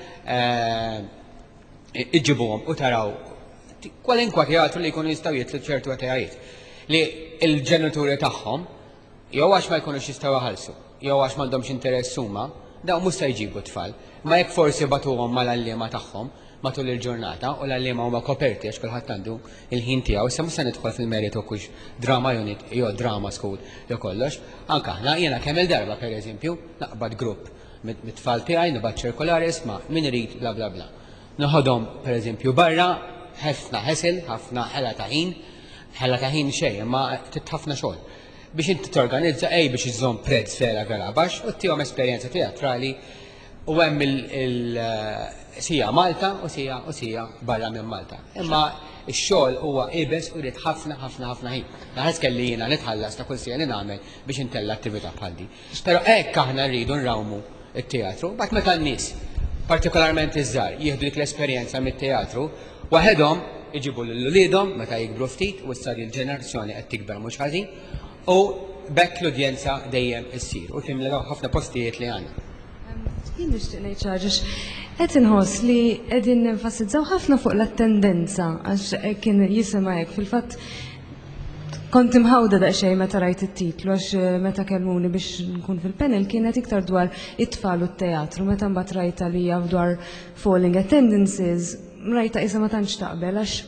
iġibuhom u taraw kwalinkwa teatru li jkunu jistgħu jitlu ċertu għatajiet li l-ġenituri tagħhom jew għax ma jkunux jistgħu jaħallsu, jew għax m'għandhomx interess huma, dawn mhux se jġibu tfal. Ma jekk forsi batuhom mal-allima tagħhom matul il-ġurnata u l-allima huma koperti għax kulħadd għandu il-ħin tiegħu, issa mhux se nidħol fil-meritu kux drama unit jew drama school jew kollox. Anke aħna jiena kemm il-darba pereżempju naqbad grupp mit-tfal tiegħi nibgħat ċirkolari isma' min irid bla bla bla. Noħodhom pereżempju barra ħafna ħesel, ħafna ħela ta' ħin xejn, imma ħafna xogħol. Biex inti torganizza biex iżżomm prezz vera vera baxx u tihom esperjenza teatrali u hemm sija Malta u sija barra minn Malta. Imma x-xogħol huwa ibes u jrid ħafna ħin. Naħas kelli jiena nitħallas ta' kull sija li nagħmel biex intella attività bħal di. Però hekk aħna rridu nrawmu t-teatru, bad meta n-nies, partikolarment iż-żgħar, jieħdu dik l-esperjenza mit-teatru, waħedhom iġibu lil-uliedhom meta jikbru ftit u issa l-ġenerazzjoni qed tikber mhux ħażin u bekk l-udjenza dejjem issir u timlew ħafna postijiet li għandna. Jien nixtieq ngħid xi ħaġa qed inħoss li qegħdin nenfasizzaw ħafna fuq l-attendenza għax kien jisimha hekk fil-fatt kont imħawda daqsxejn meta rajt it-titlu għax meta kellmuni biex nkun fil-panel kienet iktar dwar it-tfal u t-teatru meta mbagħad rajta li hija dwar falling attendances rajta isa ma tantx taqbel għax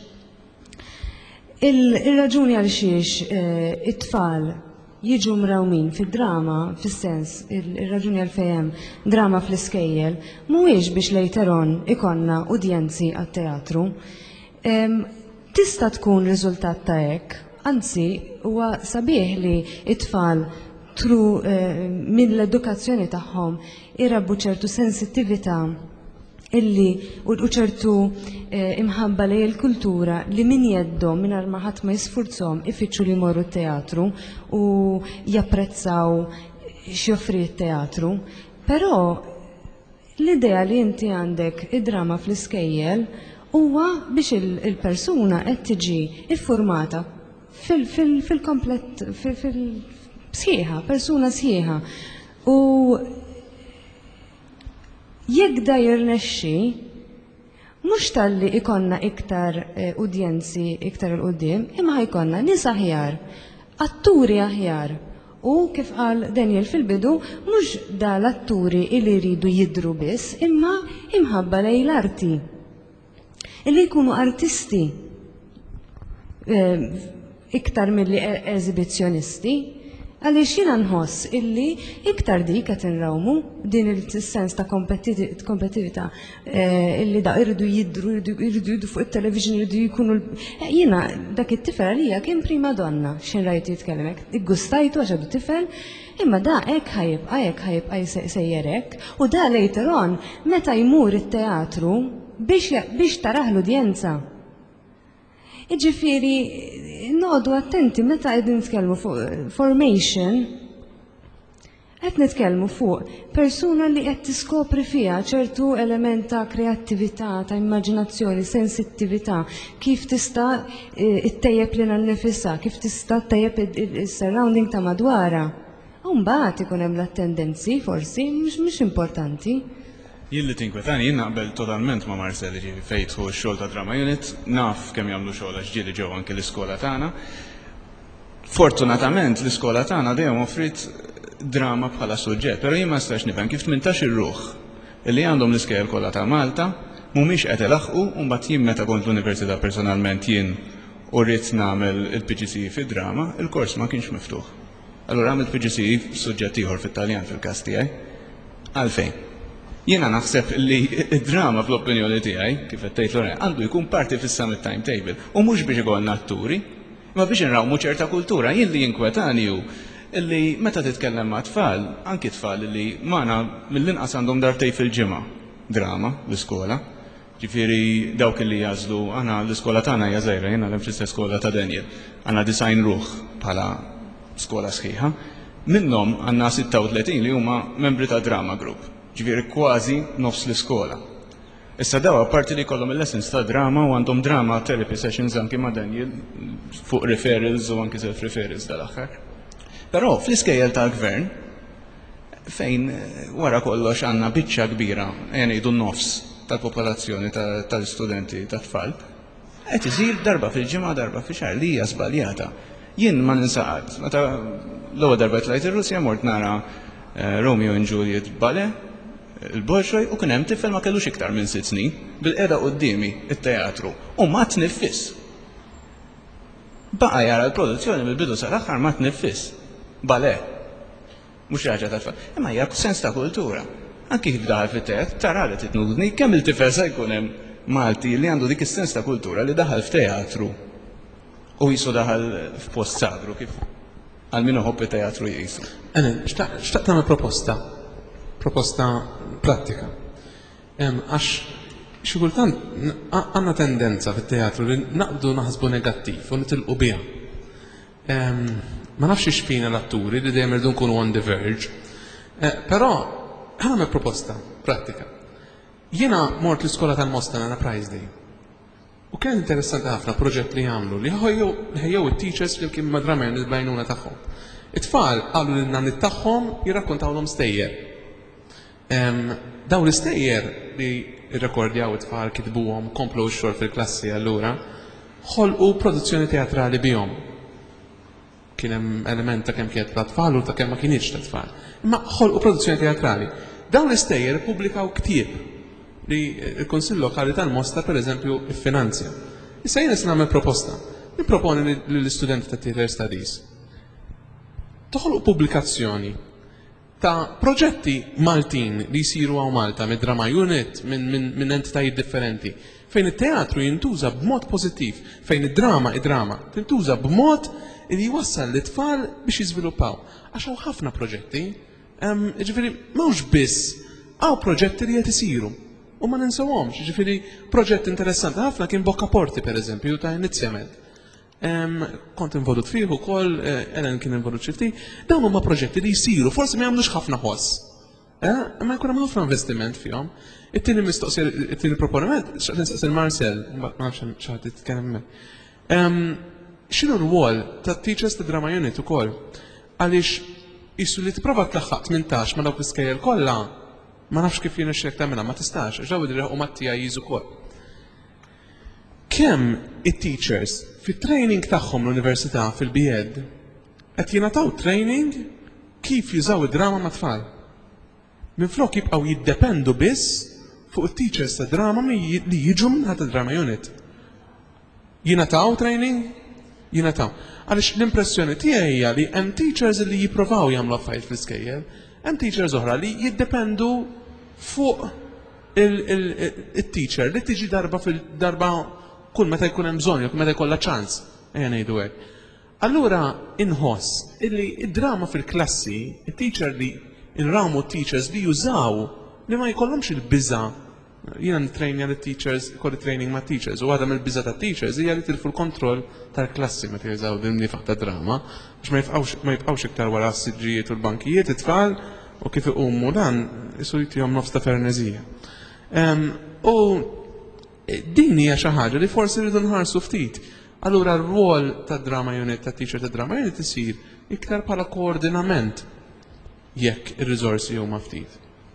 il-raġuni għal xiex it-tfal jiġu mrawmin fid-drama, fis-sens, ir-raġuni għal fejn drama fl-iskejjel, mhuwiex biex later on ikonna udjenzi għat-teatru. Tista' tkun riżultat ta' hekk, anzi huwa sabiħ li it-tfal mill-edukazzjoni tagħhom irabbu ċertu sensittività illi u ċertu imħabba lej il-kultura li min jeddhom mingħajr ma ħadd ma jisfurzhom ifittxu li jmorru t-teatru u japprezzaw x'joffri t-teatru. Però l-idea li inti għandek id-drama fl-iskejjel huwa biex il-persuna qed tiġi iffurmata fil-komplett fil-sħiħa, persuna sħiħa. U jekk da jirnexxi, mhux talli ikonna iktar udjenzi iktar il-qudiem, imma ħajkonna nies aħjar, atturi aħjar. U kif qal Daniel fil-bidu, mhux da l-atturi li jridu jidhru biss, imma imħabba lejn l-arti. Illi jkunu artisti iktar milli eżibizzjonisti. Għaliex jiena nħoss illi iktar dik qed inrawmu din il-sens ta' kompetitività illi da irridu jidru fuq it-television irridu jkunu jiena dak it-tifel għalija kien prima donna x'in rajt jitkellem hekk. Iggustajtu għax għadu tifel imma da hekk ħajibqa' jsejjerek u da later on meta jmur it-teatru biex taraħ l-udjenza. Iġifieri noqogħdu attenti meta qegħdin nitkellmu fuq formation, qed nitkellmu fuq persuna li qed tiskopri fiha ċertu element ta' kreattività, ta' immaġinazzjoni, sensittività, kif tista' ittejjeb lilha nnifisha, kif tista' tejjeb is-surrounding ta' madwarha. U mbagħad ikun hemm l-attendenzi forsi mhux importanti. Jien li tinkwetani, jien naqbel totalment ma' Marcel ġifi fejtħu x-xogħol ta' Drama Unit, naf kemm jagħmlu xogħol għax ġieli ġew anke l-iskola tagħna. Fortunatament l-iskola tagħna dejjem offrit drama bħala suġġett, però jien ma nistax nifhem kif 18 ir-ruħ illi għandhom l-iskejjel kollha ta' Malta mhumiex qed ilaħqu u mbagħad jien meta kont l-università personalment jien u rrid nagħmel il-PGC fid-drama, il-kors ma kienx miftuħ. Allura għamilt PGC suġġett ieħor fit-Taljan fil-każ tiegħi. Għalfejn? Jiena naħseb li id-drama fl-opinjoni tiegħi, kif qed tgħid Lorena, għandu jkun parti fis-summit timetable u mhux biex ikollna atturi, imma biex inrawmu ċerta kultura. Jien li jinkwetani hu illi meta titkellem ma' tfal, anki tfal li magħna mill-inqas għandhom darbtej fil-ġimgħa drama l-iskola. Ġifieri dawk li jażlu aħna l-iskola tagħna hija żgħira, jiena hemm fl-istess skola ta' Daniel. Għandna 90 ruħ bħala skola sħiħa. Minnhom għandna 36 li huma membri ta' drama group. Ġifieri kważi nofs l-iskola. Issa daw apparti li jkollhom il-lessons ta' drama u għandhom drama therapy sessions anke ma' Daniel fuq referrals u anke self referrals dal-aħħar. Però fl-iskejjel tal-gvern fejn wara kollox għandna biċċa kbira ngħidu nofs tal-popolazzjoni tal-istudenti tat-tfal, qed isir darba fil-ġimgħa darba fix-xahar li hija żbaljata. Jien ma ninsaqat, meta l-ewwel darba tlajt ir-Russja mort nara Romeo and Juliet ballet, il-Bolshoi u kien hemm tifel ma kellux iktar minn 6 snin bil-qiegħda qudiemi it-teatru u ma tniffis. Baqa' jara l-produzzjoni mill-bidu sal-aħħar ma tniffis. Ballet. Mhux ħaġa tal-tfal. Imma hija sens ta' kultura. Anki kif daħal fit-teatr tara li titnudni kemm il-tifel se jkun hemm Malti li għandu dik is-sens ta' kultura li daħal f'teatru u jisu daħal f'post sagru kif għal min iħobb it-teatru jisu. Xtaqt nagħmel proposta prattika. Għax xi kultant għandna tendenza fit-teatru li naqbdu naħsbu negattiv u nitilqu biha. Ma nafx x'fina l-atturi li dejjem irdu nkunu on the verge. Però ħagħmel proposta prattika. Jiena mort l-iskola tal-Mostan għana Prize Day. U kien interessanti ħafna proġett li jagħmlu li ħejjew it-teachers li kien madramen il-bajnuna tagħhom. It-tfal qalu lil nanit tagħhom jirrakkontawlhom stejjer. Dawn l-istejjer li rrekordjaw it-tfal kitbuhom komplu x-xogħol fil-klassi allura ħolqu produzzjoni teatrali bihom. Kien hemm element ta' kemm kienet ta' tfal u ta' kemm ma kienx ta' tfal. Imma ħolqu produzzjoni teatrali. Dawn l-istejjer ippubblikaw ktieb li l-Kunsill Lokali tal-Mostar pereżempju iffinanzja. Issa jien nagħmel proposta. Nipproponi lill-istudenti ta' Theatre Studies. Toħolqu pubblikazzjoni ta' proġetti Maltin li jsiru għaw Malta mid-drama unit minn entitajiet differenti fejn it-teatru jintuża b'mod pożittiv, fejn id-drama tintuża b'mod li jwassal l-tfal biex jiżviluppaw. Għax hawn ħafna proġetti, ġifieri mhux biss hawn proġetti li qed isiru. U ma ninsawhomx, ġifieri proġett interessanti ħafna kien Bocca Porti pereżempju ta' Inizjament. Kont involut fih ukoll, Ellen kien involut xi ftit, dawn huma proġetti li jsiru, forsi ma jagħmlux ħafna ħoss. Ma jkun hemm ħafna investiment fihom. It-tieni mistoqsija, it-tieni proponiment, nistaqsil Marcel, ma nafx xi ħadd jitkellem hemm. X'inhu r-rwol tat-teachers ta' drama unit ukoll? Għaliex issu li tipprova tlaħħaq 18 ma' dawk l-iskejjel kollha, ma nafx kif jien ixrek tagħmilha, ma tistax, ġew idreħu Mattija jiżu ukoll. Kemm it-teachers fit-training tagħhom l-università fil-BEd qed jingħataw training kif jużaw id-drama ma' tfal. Minflok jibqgħu jiddependu biss fuq it-teachers ta' drama li jiġu minn ħadd id-drama unit. Jingħataw training? Jingħataw. Għaliex l-impressjoni tiegħi hija li hemm teachers li jippruvaw jagħmlu affarijiet fl-iskejjel, hemm teachers oħra li jiddependu fuq il-teacher li tiġi darba kull meta jkun hemm bżonn, jew meta jkollha ċans, ngħidu hekk. Allura inħoss illi id-drama fil-klassi, it-teacher li inrawmu teachers li jużaw li ma jkollhomx il-biża. Jiena nitrejnja lit-teachers, kolli training ma' teachers, u għadha mill-biża ta' teachers hija li tilfu l-kontroll tal-klassi meta jużaw din nifaq ta' drama, biex ma jibqgħux iktar wara s-siġġijiet u l-bankijiet it-tfal u kif iqumu dan isu jtihom nofs ta' fernezija. U din hija xi ħaġa li forsi rridu nħarsu ftit. Allura r-rwol tad-drama unit, tat-teacher tad-drama unit isir iktar bħala koordinament jekk ir-riżorsi huma ftit.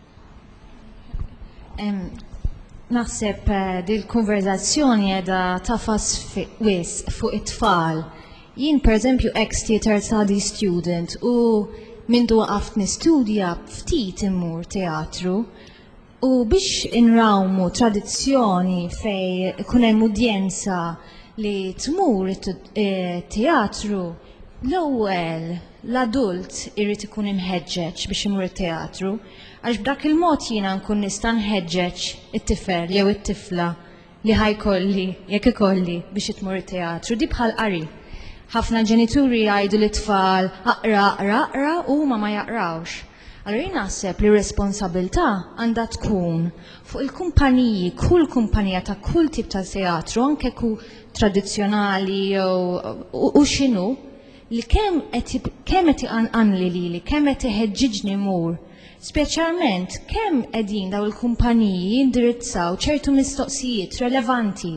Naħseb dil-konverzazzjoni qiegħda tafas wis fuq it-tfal. Jien pereżempju ex-theatre study student u mindu waqaft nistudja ftit immur teatru. U biex inrawmu tradizzjoni fej ikun hemm udjenza li tmur teatru, l-ewwel l-adult irid ikun imħeġġeġ biex imur teatru, għax b'dak il-mod jiena nkun nista' nħeġġeġ it-tifel jew it-tifla li ħajkolli jekk ikolli biex itmur teatru. Di bħal qari. Ħafna ġenituri jgħidu l-tfal aqra u ma jaqrawx. Allora naħseb li responsabilità għandha tkun fuq il-kumpaniji, kull kumpanija ta' kull tip ta' teatru, anke ku tradizzjonali u x'inhu li kemm qed iqanqanli lili, kemm qed iħeġġiġni mur, speċjalment kemm qegħdin daw il-kumpaniji jindirizzaw ċertu mistoqsijiet relevanti.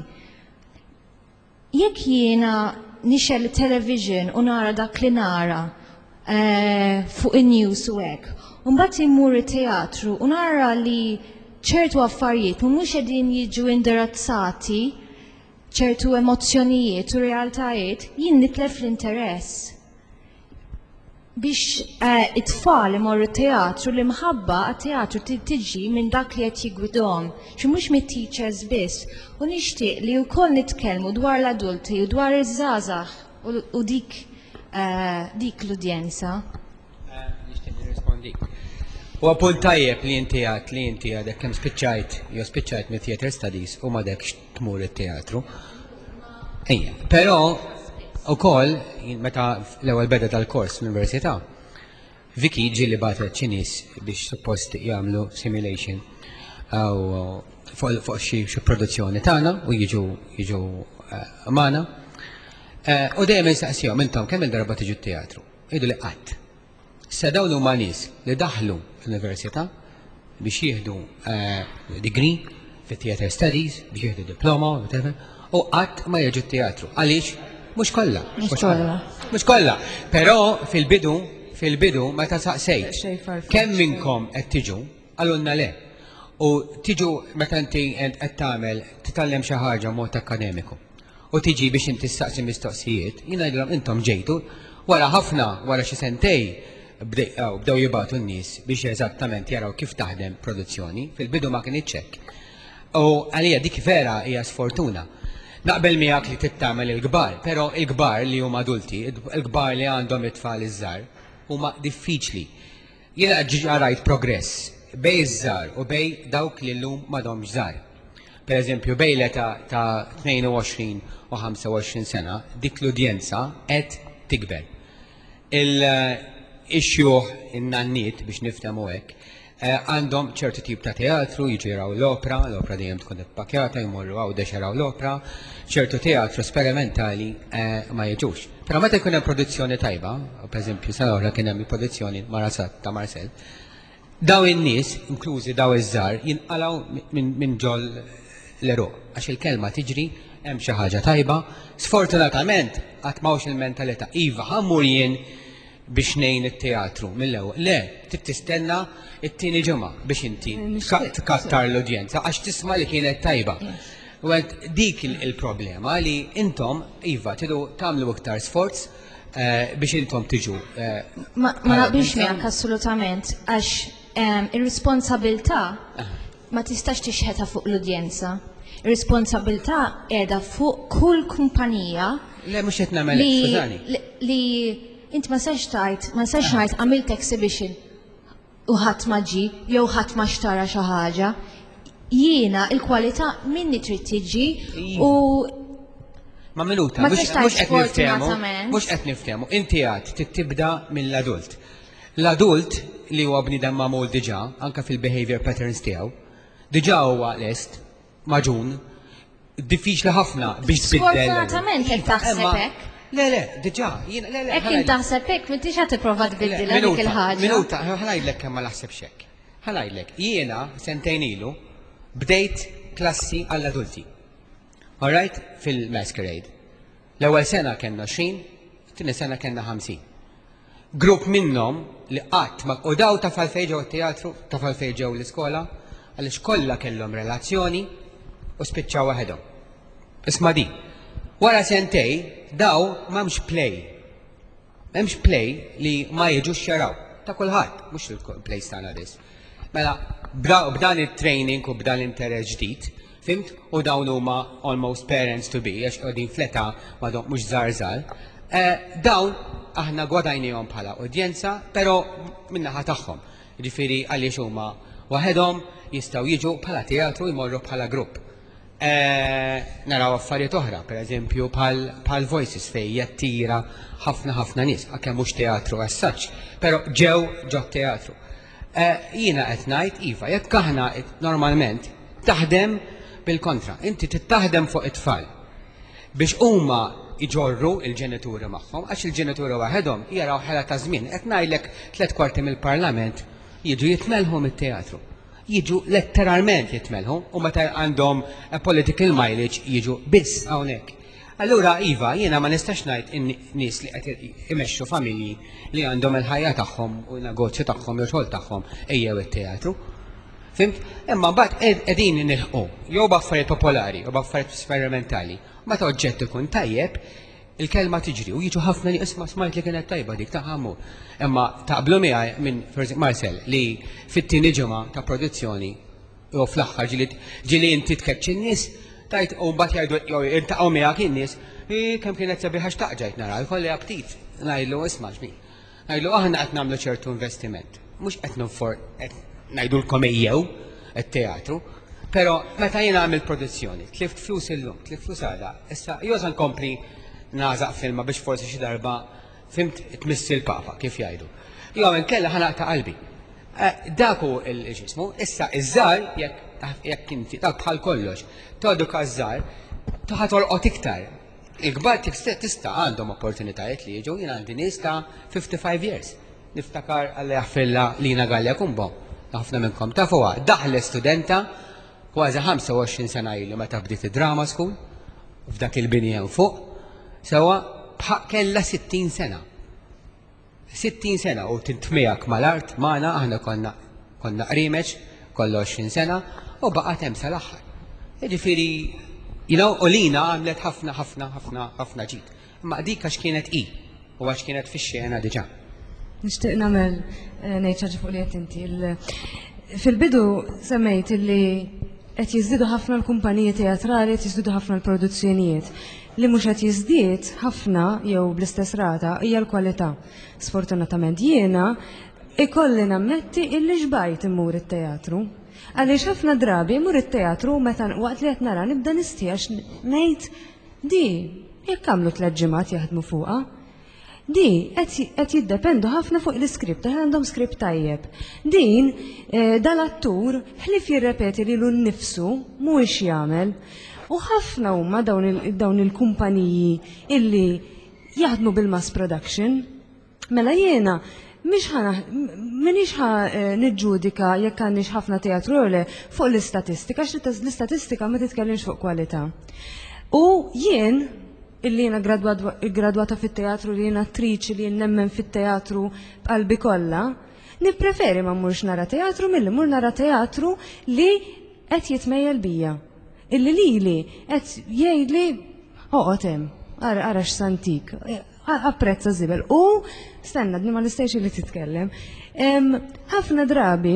Jekk jiena nixel television u nara dak li nara, fuq in-news u hekk. U mbagħad immur it-teatru u nara li ċertu affarijiet mhumiex qegħdin jiġu indirizzati, ċertu emozzjonijiet u realtajiet, jien nitlef l-interess. Biex it-tfal imorru teatru li mħabba għat-teatru tiġi minn dak li qed jigwidhom, xi mhux mit-teachers biss, u nixtieq li wkoll nitkellmu dwar l-adulti u dwar iż-żgħażagħ u dik l-udjenza. Nixtieq nirrispondi. U appunt tajjeb li inti għadek kemm spiċċajt mit-theatre studies u ma dekx tmur it-teatru. Però ukoll meta l-ewwel beda tal-kors l-università, Viki ġieli bagħtet xi nies biex suppost jagħmlu simulation fuq xi produzzjoni tagħna u jiġu magħna. U dejjem insaqsihom intom kemm il-darba tiġu t-teatru? Jgħidu li qatt. Issa dawn huma nies li daħlu l-università biex jieħdu degree fit-theatre studies, biex jieħdu diploma, u qatt ma jiġu t-teatru. Għaliex? Mux kolla. Pero fil-bidu ma ta' saqsejt. Kemm minnkom qed tiġu għalunna le. U tiġu meta inti qed tagħmel titgħallem xi ħaġa mod akademiku. U tiġi biex inti ssaqsi mistoqsijiet, jien ngħidilhom intom ġejtu wara xi sentej bdew jibgħatu n-nies biex eżattament jaraw kif taħdem produzzjoni, fil-bidu ma kien iċċekk. U għalija dik vera hija sfortuna. Naqbel miegħek li tittamel il-kbar, però il-kbar li huma adulti, il-kbar li għandhom it-tfal iż-żgħar huma diffiċli. Jiena rajt progress bej iż-żgħar u bej dawk li llum m'għadhomx żgħar. Pereżempju bej l-età ta' 22 u 25 sena dik l-udjenza qed tikber. Il-xjuħ in-nanniet biex niftehmu hekk għandhom ċertu tip ta' teatru, jiġu jaraw l-opera dejjem tkun ippakjata, jmorru għaw dex jaraw l-opera, ċertu teatru sperimentali ma jiġux. Però meta jkun hemm produzzjoni tajba, pereżempju sena oħra kien hemm il-produzzjoni Marasat ta' Marcel, daw in-nies, inklużi daw iż-żgħar, jinqalgħu minn ġol l-eruq għax il-kelma tiġri hemm xi ħaġa tajba. Sfortunatament qatt m'hawnx il-mentalità iva ħammur jien biex ngħin it-teatru mill-ewwel. Le, tistenna it-tieni ġimgħa biex inti tkattar l-udjenza għax tisma' li kienet tajba. U dik il-problema li intom iva tidu tagħmlu iktar sforz biex intom tiġu. Ma naqbilx miegħek assolutament għax ir-responsabilità ma tistax tixħetha fuq l-udjenza. Ir-responsabilità qiegħda fuq kull kumpanija. Le mhux qed nagħmel skużani. Li inti ma sax ngħid għamilt exhibition u ħadd ma ġi jew ħadd ma xtara xi ħaġa. Jiena l-kwalità minni trid tiġi u ma minuta, mhux qed niftehmu. Inti għad tibda mill-adult. L-adult li huwa bniedem magħmul diġà anke fil-behavior patterns tiegħu, diġà huwa lest, maġun, diffiċli ħafna biex tbiddel. Sfortunatament qed taħseb hekk. Le, diġà, hekk intaħseb hekk, m'intix qed tipprova tbiddilha dik il-ħaġa. Minuta, ħanajdlek kemm ma naħsebx hekk. Ħanajdlek, jiena sentejn ilu bdejt klassi għall-adulti. All right? Fil-Masquerade. L-ewwel sena kellna 20, tieni sena kellna 50. Grupp minnhom li qatt ma u daw ta' falfejġew it-teatru, ta' falfejġew l-iskola, għaliex kollha kellhom relazzjoni u spiċċaw waħedhom. Isma' di. Wara sentej daw m'hemmx play. M'hemmx play li ma jiġux jaraw ta' kulħadd, mhux il-play tagħna biss. Mela b'dan it-training u b'dan l-interess ġdid, fimt, u dawn huma almost parents to be, għax qegħdin fleta m'għadhom mhux żgħar. Dawn aħna gwadajnihom bħala udjenza, però min-naħa tagħhom. Jiġifieri għaliex huma waħedhom jistgħu jiġu bħala teatru jmorru bħala grupp. Naraw affarijiet oħra, pereżempju bħal Voices fejn jattira ħafna nies, għakemm mhux teatru as such, però ġew teatru. Jiena qed ngħid iva, jekk aħna normalment taħdem bil-kontra, inti tittaħdem fuq it-tfal biex huma iġorru il-ġenituri magħhom, għax il-ġenituri waħedhom jaraw ħela ta' żmien. Qed ngħidlek 3/4 mill-Parlament jiġu jitmelħu mit-teatru. Jiġu letteralment jitmelħu u meta għandhom political mileage jiġu biss hawnhekk. Allura, Iva, jiena ma nistax ngħid in-nies li qed imexxu familji li għandhom il-ħajja tagħhom u n-negozju tagħhom jew xogħol tagħhom ejjew it-teatru. Fimt? Imma mbagħad qegħdin nilħqu jew b'affarijiet popolari jew b'affarijiet sperimentali. Meta oġġett ikun tajjeb, il-kelma tiġri u jiġu ħafna li isma' smajt li kienet tajba dik ta' ħammur. Imma taqblu miegħi minn Marcel li fit-tieni ġimgħa ta' produzzjoni jew fl-aħħar ġili inti tkeċċi n-nies tajt u mbagħad jgħidu jew intaqgħu miegħek in-nies kemm kienet sabiħa x'taqġajt nara jkolli aptit. Ngħidlu isma' x'mi. Ngħidlu aħna qed nagħmlu ċertu investiment. Mhux qed ngħidulkom ejjew it-teatru, però meta jien għamil produzzjoni, tlift flus illum, tlift flus għada, issa jew nkompli nażaq filma biex forsi xi darba fimt tmissi l-papa kif jgħidu. Jew inkella ħanaqta' qalbi. Dak hu l-ġismu, issa iż-żgħar jekk inti dak bħal kollox, toduka żgħar, tolqot iktar. Il-kbar tista' għandhom opportunitajiet li jiġu jien għandi nies ta' 55 years. Niftakar għalli jaffilla Lina Gallia Kumbo. Ħafna minnkom tafuha, daħlet studenta kważi 25 sena ilu meta bdiet id-drama school f'dak il-bini hemm fuq. Sewa kellha 60 sena. 60 sena u tintmijak mal-art magħna aħna konna qrimeċ kollu 20 sena u baqgħet hemm sal-aħħar. Jiġifieri u Lina għamlet ħafna ġid. Imma dik għax kienet u għax kienet fix-xena diġà. Nixtieq nagħmel ngħid ħaġa fuq li qed inti. Fil-bidu semmejt illi qed jiżdiedu ħafna l-kumpaniji teatrali, qed jiżdiedu ħafna l-produzzjonijiet. Li mhux qed jiżdied ħafna jew bl-istess rata hija l-kwalità. Sfortunatament jiena ikolli nammetti illi xbajt immur it-teatru. Għaliex ħafna drabi immur it-teatru meta waqt li qed nara nibda nistiex ngħid di jekk għamlu 3 ġimgħat jaħdmu fuqha. Di qed jiddependu ħafna fuq l-iskript, għandhom skript tajjeb. Din dal-attur ħlif jirrepeti lilu nnifsu mhuwiex jagħmel. U ħafna huma dawn il-kumpaniji illi jaħdmu bil-mass production. Mela jiena minix niġġudika jekk għandix ħafna teatru le fuq l-istatistika, l-istatistika ma titkellimx fuq kwalità. U jien illi jiena gradwata fit-teatru li jiena attriċi li jien nemmen fit-teatru b'qalbi kollha, nippreferi ma mmurx nara teatru milli mmur nara teatru li qed jitmejjel bija. Illi lili qed jgħidli oqgħod hemm, ara x'santik, apprezza żibel. U stenna ma nistgħix li titkellem. Ħafna drabi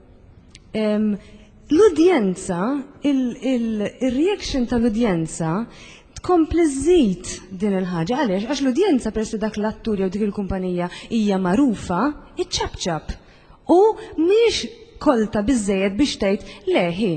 l-udjenza, il-reaction tal-udjenza tkompli żżid din il-ħaġa għaliex għax l-udjenza peress dak l-attur jew dik il-kumpanija hija magħrufa iċċabċab. U mhix kolta biżżejjed biex tgħid leħi,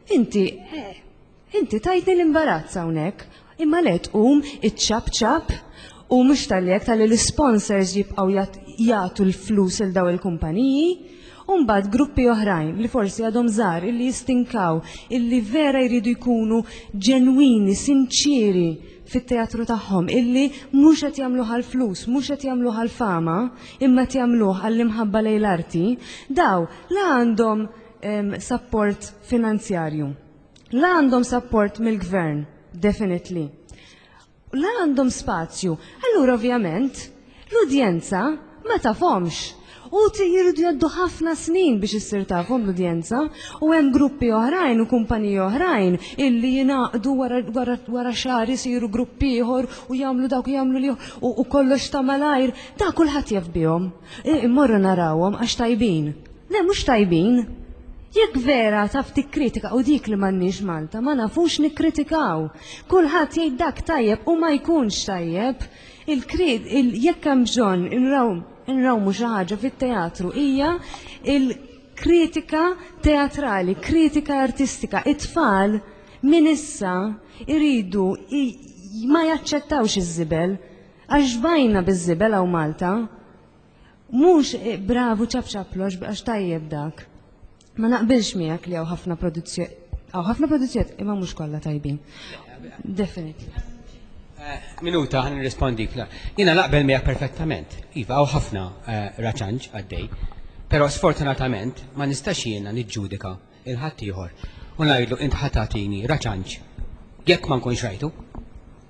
inti tajtni l-imbarazz hawnhekk, imma le tqum iċċabċab u mhux tal-li l-sponsors jibqgħu jagħtu l-flus il daw il-kumpaniji. Mbagħad gruppi oħrajn li forsi għadhom żgħar illi jistinkaw, illi vera jridu jkunu ġenwini, sinċieri fit-teatru tagħhom, illi mhux qed jagħmluha l-flus, mhux qed jagħmluha l-fama, imma qed jagħmluh għall-imħabba lejn l-arti, daw la għandhom support finanzjarju, la għandhom support mill-gvern, definitely. La għandhom spazju. Allura ovvjament l-udjenza ma tafhomx. U jirridu jaddu ħafna snin biex issir tafhom l-udjenza u hemm gruppi oħrajn u kumpaniji oħrajn illi jingħaqdu wara xahar isiru gruppi ieħor u jagħmlu dawk jagħmlu li u kollox ta' malajr, da kulħadd jaf bihom. Immorru narawhom għax tajbin. Le mhux tajbin. Jekk vera taf tikkritika u dik li m'għandniex Malta ma nafux nikkritikaw. Kulħadd jgħid dak tajjeb u ma jkunx tajjeb. Jekk hemm bżonn nrawmu xi ħaġa fit-teatru hija il-kritika teatrali, kritika artistika. It-tfal minn issa iridu ma jaċċettawx iż-żibel għax bajna biż-żibel hawn Malta. Mhux bravu ċabċablox għax tajjeb dak. Ma naqbilx miegħek li hawn ħafna produzzjonijiet imma mhux kollha tajbin. Definitely. Minuta ħan nirrispondik. Jiena naqbel miegħek perfettament. Iva hawn ħafna raċanġ għaddej, però sfortunatament ma nistax jiena niġġudika il-ħadd ieħor u ngħidlu int ħadd tagħtini raċanġ jekk ma nkunx rajtu.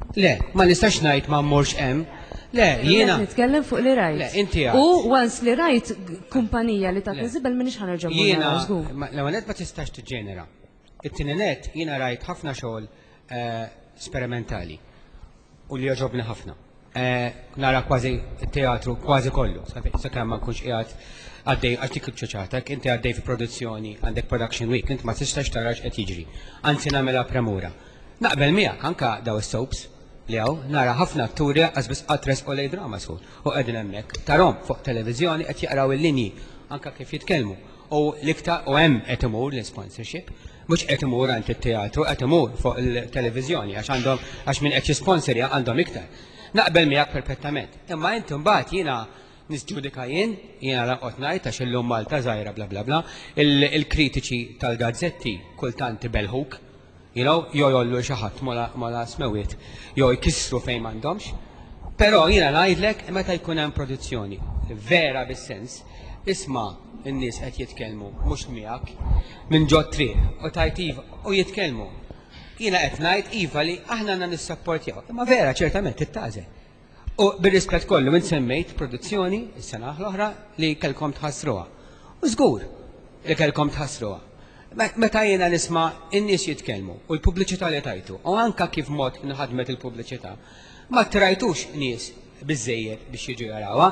Le, ma nistax ngħid ma mmorx hemm. Le, jiena. Nitkellem fuq li rajt. Le, inti U once li rajt kumpanija li ta' iżibel minix ħanerġa' jiena l-ewwel ma tistax tiġġenera. It-tieni net jiena rajt ħafna xogħol sperimentali u li jogħġobni ħafna. Nara kważi teatru kważi kollu, sakemm ma nkunx qiegħed għaddej għaxtik ċoċatek, inti għaddej fi produzzjoni, għandek production week, inti ma tistax tarax qed jiġri. Anzi nagħmilha premura. Naqbel miegħek anke daw is-soaps li hawn nara ħafna atturi għażbis qatres u lej drama school u qegħdin hemmhekk tarhom fuq televiżjoni qed jaqraw il-linji anke kif jitkellmu. U l-iktar u hemm qed imur l-sponsorship, mhux qed imur għand it-teatru, qed imur fuq il-televiżjoni għax għandhom għax min qed jisponsorja għandhom iktar. Naqbel miegħek perfettament. Imma inti mbagħad jiena nisġudika jiena laqgħod ngħid għax illum Malta żgħira bla bla bla, il-kritiċi tal-gazzetti kultant ibelħuk, jew jollu xi ħadd mola smewiet, jew jkissru fejn m'għandhomx. Però jiena ngħidlek meta jkun hemm produzzjoni vera bis-sens, isma' in-nies qed jitkellmu mhux miegħek minn ġo triq u tajt iva u jitkellmu. Jiena qed ngħid iva li aħna għandna nissapportjaw, imma vera ċertament tittażel. U bir-rispett kollu minn semmejt produzzjoni is-sena l-oħra li kellkom tħassruha. U żgur li kellkom tħassruha. Meta jiena nisma' in-nies jitkellmu u l-pubbliċità li tajtu, u anke kif mod inħadmet il-pubbliċità, ma trajtux nies biżejjed biex jiġu jarawha.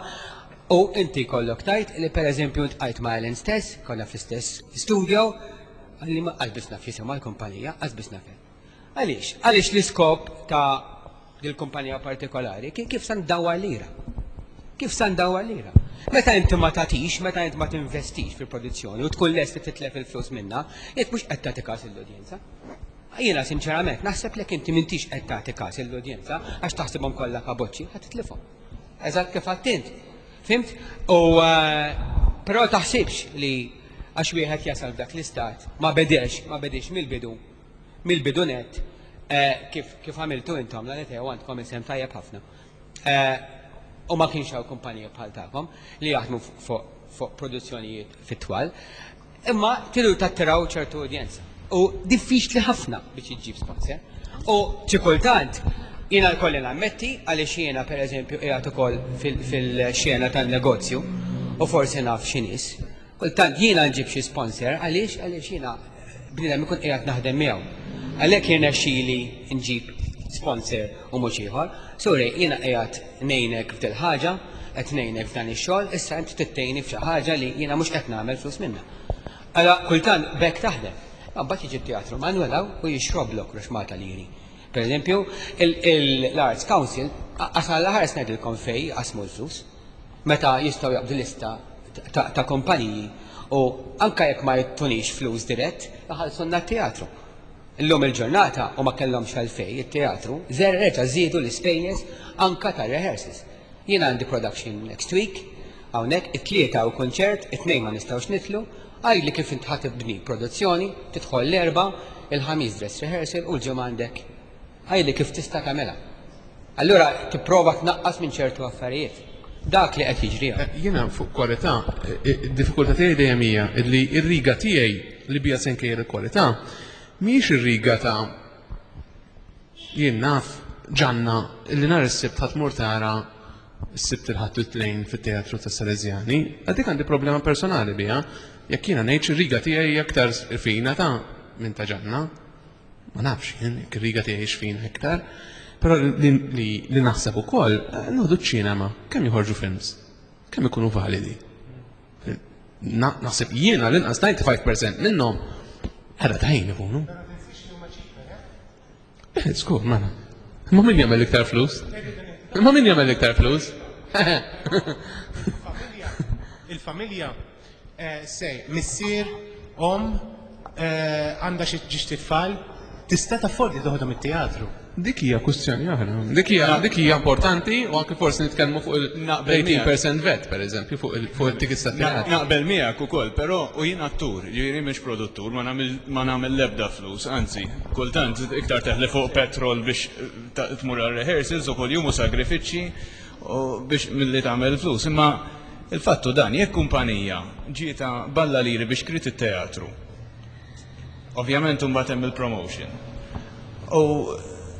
U inti kollok tajt li pereżempju ntqajt ma' Ellen stess, konna fl-istess studio, għalli ma qalbis naf jisimha l-kumpanija, qalbis naf. Għaliex? Għaliex l-iskop ta' dil-kumpanija partikolari kif san dawwa lira. Kif san dawwa lira. Meta inti ma tagħtix, meta inti ma tinvestix fil-produzzjoni u tkun lest li titlef il-flus minnha, jekk mhux qed tagħti każ l-udjenza. Jiena sinċerament naħseb lek inti m'intix qed tagħti każ l-udjenza għax taħsibhom kollha kaboċċi ħadd titlifhom. Eżatt kif għadt int. Fimt? U però taħsibx li għax wieħed jasal f'dak l-istat ma bedex mill-bidu net kif għamiltu intom l għalet għandkom isem tajjeb ħafna. U ma kienx hawn kumpanija bħal tagħkom li jaħdmu fuq produzzjonijiet fit-twal, imma tilu tattiraw ċertu udjenza. U diffiċli ħafna biex iġġib sponsor. U xi kultant jiena l-kolli nammetti għaliex jiena pereżempju qiegħed ukoll fil-xena tan-negozju u forsi naf xi nies. Kultant jiena nġib xi sponsor għaliex jiena bniedem ikun qiegħed naħdem miegħu. Għalhekk jirnexxieli nġib sponsor u mhux ieħor. Sorry, jiena qiegħed ngħinek f'dil ħaġa, qed ngħinek f'dan ix-xogħol, issa inti tittejni f'xi ħaġa li jiena mhux qed nagħmel flus minnha. Alla kultant bekk taħdem. Mbagħad jiġi teatru manwelaw u jixroblok ruxmata liri. Per eżempju, l-Arts Council għasal l-ħares ngħidilkom fej qasmu l-flus. Meta jistgħu jaqbdu lista ta' kompaniji u anke jekk ma jittunix flus dirett, ħallsunna t-teatru. Illum il-ġurnata u ma kellhomx għalfej it-teatru, reġa' żiedu l-ispejjeż anke ta' rehearsals. Jien għandi production next week, hawnhekk it-tlieta u kunċert, it-tnejn ma nistgħux nitlu, għajli kif int ħatibni produzzjoni, tidħol l-erba', il-ħamis dress rehearsal u l-ġimgħa għandek. Għajli kif tista' tagħmelha. Allura tipprova tnaqqas minn ċertu affarijiet. Dak li qed jiġri. Jiena fuq kwalità, id-diffikultà tiegħi dejjem hija li r-riga tiegħi li bija se nkejjer il-kwalità mhijiex ir-riga ta' jien naf ġanna li nhar is-sibt ħadd tara s-sibt il-ħadd it-tlejn fit-teatru tas Salesiani, għadik għandi problema personali biha, jekk jiena ngħid ir-riga tiegħi aktar fina ta' minn ta' ġanna, ma nafx jien jekk ir-riga tiegħi x'fin iktar, però li naħseb ukoll noħdu ċ-ċinema kemm joħorġu films, kemm ikunu validi. Naħseb jiena l-inqas 95% minnhom ħara tajn ikunu. Skur, mana. Ma min jagħmel iktar flus? Ma min jagħmel iktar flus? Il-familja sej, missier, għandha xi tfal, tista' taffordi toħodhom it-teatru. Dik hija kwistjoni oħra. Dik hija importanti u anke forsi nitkellmu fuq il-18% vet, pereżempju, fuq it-tickets tat-teatru. Naqbel miegħek ukoll, però u jien attur, jiġifieri mhix produttur, ma nagħmel l-ebda flus, anzi, kultant iktar teħli fuq petrol biex tmur għar-rehearsals u kuljum u sagrifiċċji biex milli tagħmel flus. Imma il-fattu dan jekk kumpanija ġieta balla liri biex krit it-teatru. Ovvjament imbagħad hemm il-promotion. U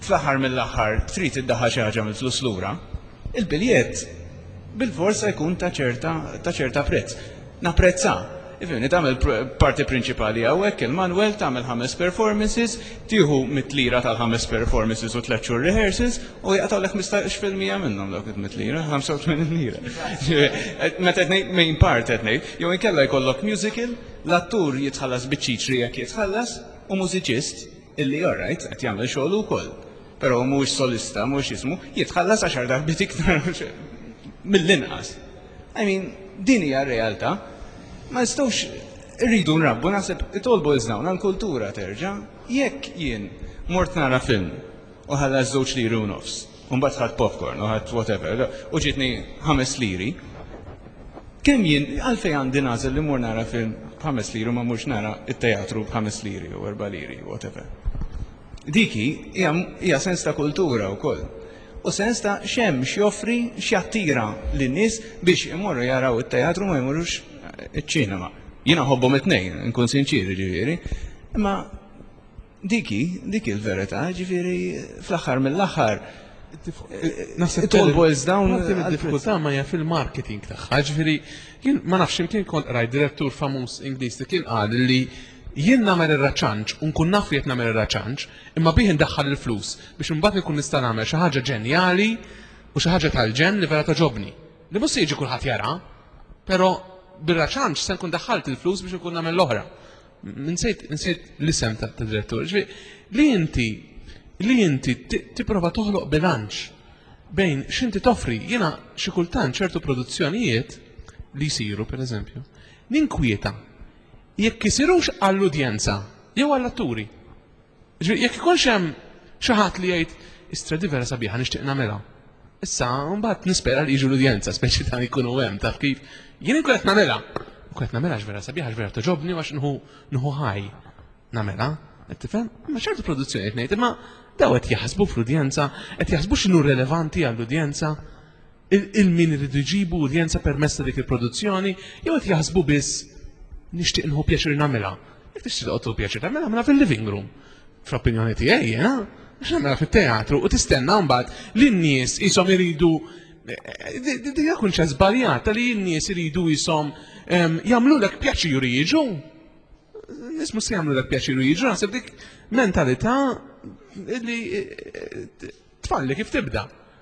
fl-aħħar mill-aħħar trid iddaħħal xi ħaġa mill-flus lura, il-biljett bil-forsa jkun ta' ċerta prezz. Napprezza. Ifimni tagħmel parti prinċipali hawnhekk il-Manuel tagħmel 5 performances, tieħu mit-lira tal-5 performances u 3 xhur rehearsals u jaqtgħulek 15% minnhom dawk it-lira, 85 lira. Meta qed ngħid main part qed ngħid, jew inkella jkollok musical, l-attur jitħallas biċ-ċiċri jekk jitħallas u mużiċist illi alright qed jagħmel xogħol ukoll. Però mhuwiex solista, mhuwiex ismu, jitħallas 10 darbit iktar mill-inqas. I mean, din hija r-realtà. Ma nistgħux irridu nrabbu naħseb it all boils down għall-kultura terġa' jekk jien mort nara film u ħallas 2 liri u nofs, u mbagħad ħadd popcorn u ħadd whatever, u ġietni 5 liri. Kemm jien għalfejn għandi nażel li mur nara film b'5 liri u ma mhux nara t-teatru b'5 liri u 4 liri whatever. Diki hija sens ta' kultura wkoll. U sens ta' xemm x'joffri x'jattira lin-nies biex imorru jaraw it-teatru ma jmorrux iċ-ċinema. Jiena ħobbhom it-tnejn, nkun sinċiri ġifieri, imma dik il-verità, ġifieri fl-aħħar mill-aħħar it all boils down. Il-diffikultà ma hija fil-marketing tagħha, ġifieri jien ma nafx imkien kont rajt direttur famuż Ingliż li kien qal li jien nagħmel ir-raċanġ u nkun naf li qed nagħmel ir-raċanġ, imma bih indaħħal il-flus biex imbagħad nkun nista' nagħmel xi ħaġa ġenjali u xi ħaġa tal-ġen li vera toġobni. Li mhux se jiġi kulħadd jara, però bir-raċanġ se nkun daħħalt il-flus biex nkun nagħmel l-oħra. Nsejt l-isem ta' direttur. Li inti tipprova toħloq bilanċ bejn x'inti toffri. Jiena xi kultant ċertu produzzjonijiet li jsiru pereżempju ninkwieta jekk isirux għall-udjenza jew għall-atturi. Jekk ikunx hemm xi ħadd li jgħid istradi vera sabiħa nixtieq nagħmelha. Issa mbagħad nispera li jiġu l-udjenza speċi ta' jkunu hemm taf kif jien inkun qed nagħmelha. Qed nagħmelha x'vera sabiħa x'vera toġobni għax nħu ħaj nagħmelha. Qed tifhem? Ma ċertu produzzjoni qed ngħid, imma daw qed jaħsbu fl-udjenza, qed jaħsbu x'inhu relevanti għall-udjenza, il-min iridu jġibu udjenza permezz ta' dik il-produzzjoni, jew qed jaħsbu biss nixtieq nħu pjaċir nagħmelha. Jekk tixtieq toqgħod pjaċir nagħmelha fil-living room. Fl-opinjoni tiegħi jiena nagħmelha fit-teatru u tistenna mbagħad li n-nies ishom iridu Dija kunċa żbaljata li n-nies iridu jisom jagħmlulek pjaċir jiġu. Nismu se jagħmlulek pjaċir jiġu, naħseb dik mentalità li tfalli kif tibda.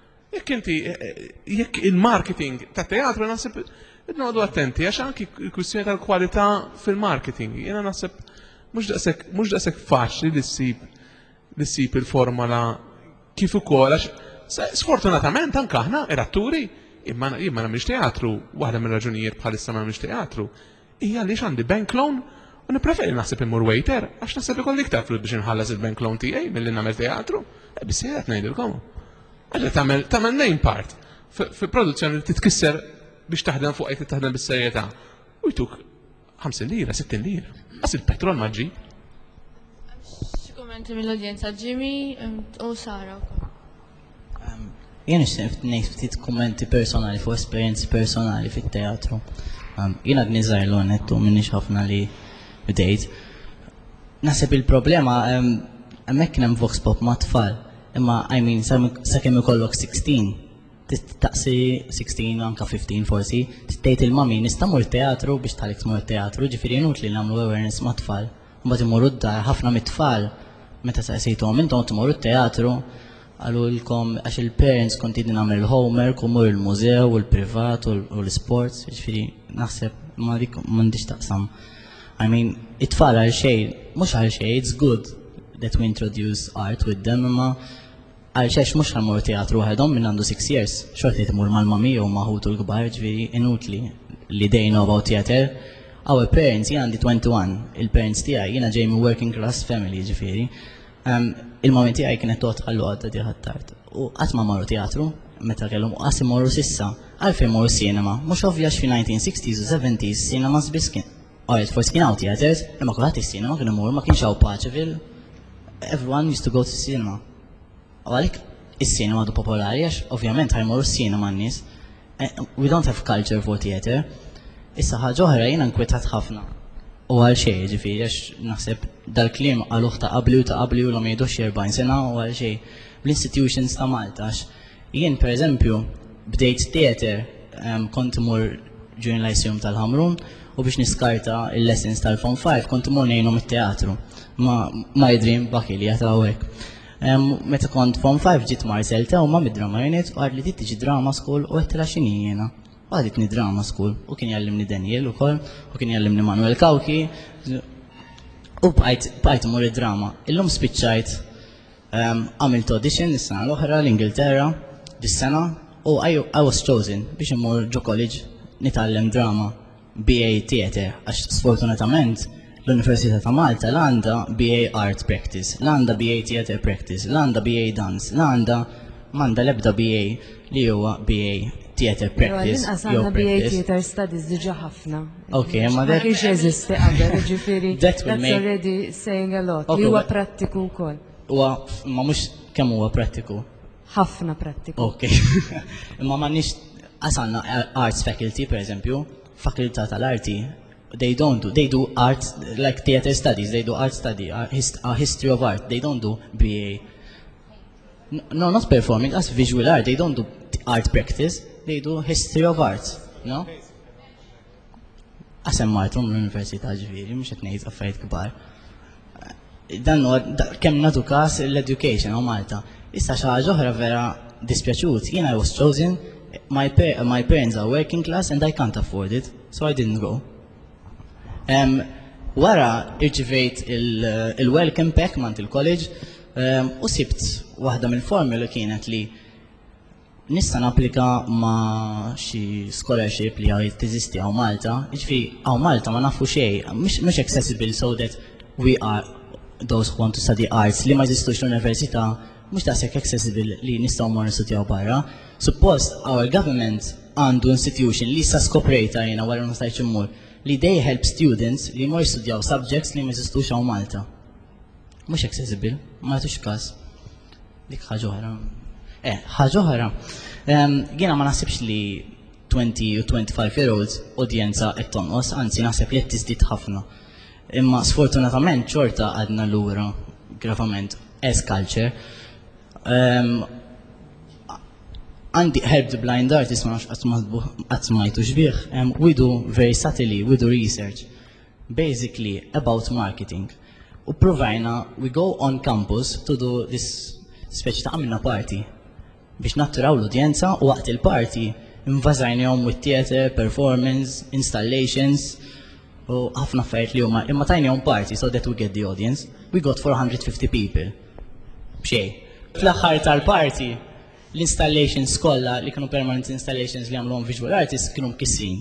Jekk il-marketing ta' teatru naħseb noqogħdu attenti għax anki l-kwistjoni tal-kwalità fil-marketing. Jiena naħseb mhux daqshekk faċli li ssib il-formola kif ukoll għax sfortunatament anke aħna ir-atturi imma nagħmilx teatru, waħda mir-raġunijiet bħalissa ma nagħmilx teatru hija li għandi bank loan u nippreferi naħseb immur waiter għax naħseb ikolli iktar flus biex inħallas il-bank loan tiegħi milli nagħmel teatru. Biss qed ngħidilkom. Għalli tagħmel name part fi produzzjoni li titkisser biex taħdem fuq qed taħdem bis-serjetà. U jtuk 50 lira, 60 lira. Għas il-petrol ma ġib. Xi kummenti mill-udjenza Jimmy u Sara wkoll. Jien nixtieq ngħid ftit kummenti personali fuq esperjenzi personali fit-teatru. Jiena gniżar l-onettu minnix ħafna li bdejt. Naħseb il-problema hemmhekk kien hemm vox pop ma' tfal, imma sakemm ikollok 16, taqsi 16 anke 15 forsi, tgħid il-mami nista' mmur teatru biex tgħallik tmur teatru, ġifieri inutli nagħmlu awareness ma' tfal. Mbagħad imorru d-dar ħafna mit-tfal meta saqsejthom intom timorru t-teatru għalulkom għax il-parents kont jidin għamil il-homework u mur il-mużew u l-privat u l-sports, ġifiri naħseb ma dik m'għandix taqsam. It-tfal għal xej, mhux għal xej, it's good that we introduce art with them, imma għal xejx mhux għamur teatru waħedhom minn għandu 6 years, xorti timur mal-mami u maħutu l-kbar, ġifiri inutli li they know about theater. Our parents, jien għandi 21, il-parents tiegħi jiena ġej minn working class family, ġifiri. Il-moment tiegħi kienet tħallu għadda diħat tard. U qatt ma marru teatru, meta kellhom qas imorru sissa, għalfejn morru cinema, mhux ovvjax fi-1960s u 70s cinemas biss kien. Forsi kien hawn theaters, imma kulħadd is-cinema kien imur ma kienx hawn Paċeville. Everyone used to go to cinema. U għalik is-cinema du popolari għax ovvjament ħajmorru s-cinema n-nies. We don't have culture for theater. Issa ħaġa oħra jiena nkwetat ħafna. U għal xej, ġifiri, għax naħseb dal-klim għal-uħ ta' qabli u l-om jidux 40 sena u għal xej. bl-institutions ta' Malta. Jien pereżempju bdejt theater kont imur during l-ICM tal-Ħamrun u biex niskarta il-lessons tal-Form 5 kont imur ngħinhom it-teatru. Ma jidrim baki li jagħtaw hekk. Meta kont Form 5 ġiet Marcel Tewma mid-drama unit u għad li tiġi drama school u għettila x'inhi jiena. Għaditni drama school u kien jallimni Daniel ukoll u kien jallimni Manuel Kawki u bqajt imur id-drama. Illum spiċċajt għamilt audition is-sena l-oħra l-Ingilterra dis-sena u I was chosen biex imur ġo college nitgħallem drama BA Theatre għax sfortunatament l-Università ta' Malta l-għandha BA Art Practice, l-għandha BA Theatre Practice, l-għandha BA Dance, l-għandha m'għandha l-ebda BA li huwa BA Theatre Practice. Għandna BA Theatre Studies diġà ħafna. Okay, ma dak kiex jeżisti qabel, ġifieri that's already saying a lot. Li huwa prattiku wkoll. Ma mhux kemm huwa prattiku. Ħafna prattiku. Okay. Imma m'għandniex għasalna arts faculty, per eżempju, fakultà tal-arti, they do art, like theatre studies, they do art study, history of art, they don't do BA. No, not performing, as visual art, they don't do art practice, they do history of art, no? Għasem martum l-Università ġviri, mux etnejt għaffajt kbar. Dan kem natu kas l-education u Malta. Issa xaħġa oħra vera dispjaċut, I was chosen, my parents are working class and I can't afford it, so I didn't go. Wara irċivejt il-welcome pack mant il-college u sibt waħda mill-formula kienet li nista' napplika ma' xi scholarship li għaj teżisti għaw Malta, għaw Malta ma nafu xej, mhux accessible so that we are those who want to study arts li ma jżistux l-università mhux daqshekk accessible li nistgħu mmorru nistudjaw barra. Suppost our government għandu institution li issa skoprejta jiena wara ma stajtx immur li they help students li jmur jistudjaw subjects li ma jżistux għaw Malta. Mhux accessible, ma jagħtux każ. Dik ħaġa oħra. Ħaġa oħra. Jiena ma naħsibx li 20 u 25-year-olds udjenza qed tonqos, anzi naħseb li qed tiżdied ħafna. Imma sfortunatament xorta għadna lura gravament as culture. Għandi Help the Blind Artist ma għatmajtu xbieħ. We do very subtly, we do research basically about marketing. U provajna, we go on campus to do this speċi ta' għamilna party biex natturaw l-udjenza u waqt il-party invażajnihom with theatre, performance, installations u ħafna affarijiet li huma imma tajnihom party so that we get the audience. We got 450 people. B'xej. Fl-aħħar tal-party l-installations kollha li kienu permanent installations li għamluhom visual artists kienu mkissrin.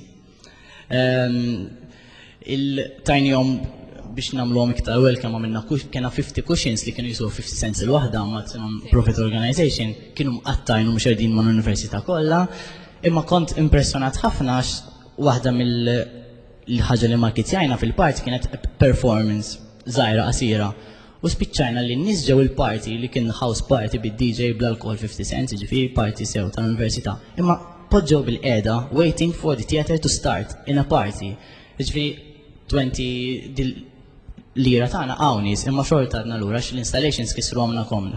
Il-tajnihom biex nagħmluhom iktar welcome għamilna kena 50 cushions li kienu jisu 50 cents il-waħda ma' profit organization kienu mqattajn u mhux qegħdin mal-università kollha. Imma kont impressjonat ħafna għax waħda mill-ħaġa li marketjajna fil-party kienet performance żgħira qasira. U spiċċajna li n-nies ġew il-party li kien house party bid-DJ bl-alkohol 50 cents, ġifieri party sew tal-università. Imma poġġew bil-qiegħda waiting for the theatre to start in a party. Ġifieri 20 lira tagħna hawn nies imma xorta għadna lura x-installations kisru għamna komna.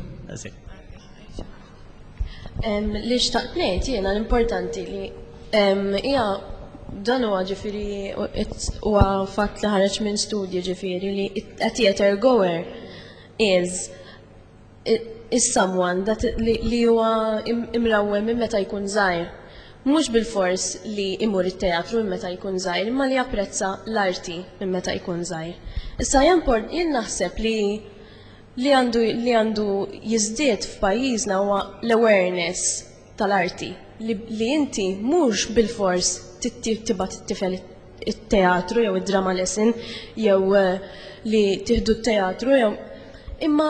Li xtaqt ngħid jiena l-importanti li hija dan huwa ġifieri huwa fatt li ħareġ minn studju ġifieri li a theatre goer is someone li huwa imrawwem minn meta jkun żgħir. Mhux bil-fors li imur it-teatru minn meta jkun żgħir, imma li japprezza l-arti minn meta jkun żgħir. Issa jien naħseb li għandu jiżdied f'pajjiżna huwa l-awareness tal-arti li inti mhux bil-fors tibgħat it-tifel it-teatru jew id-drama lesson jew li tieħdu t-teatru jew imma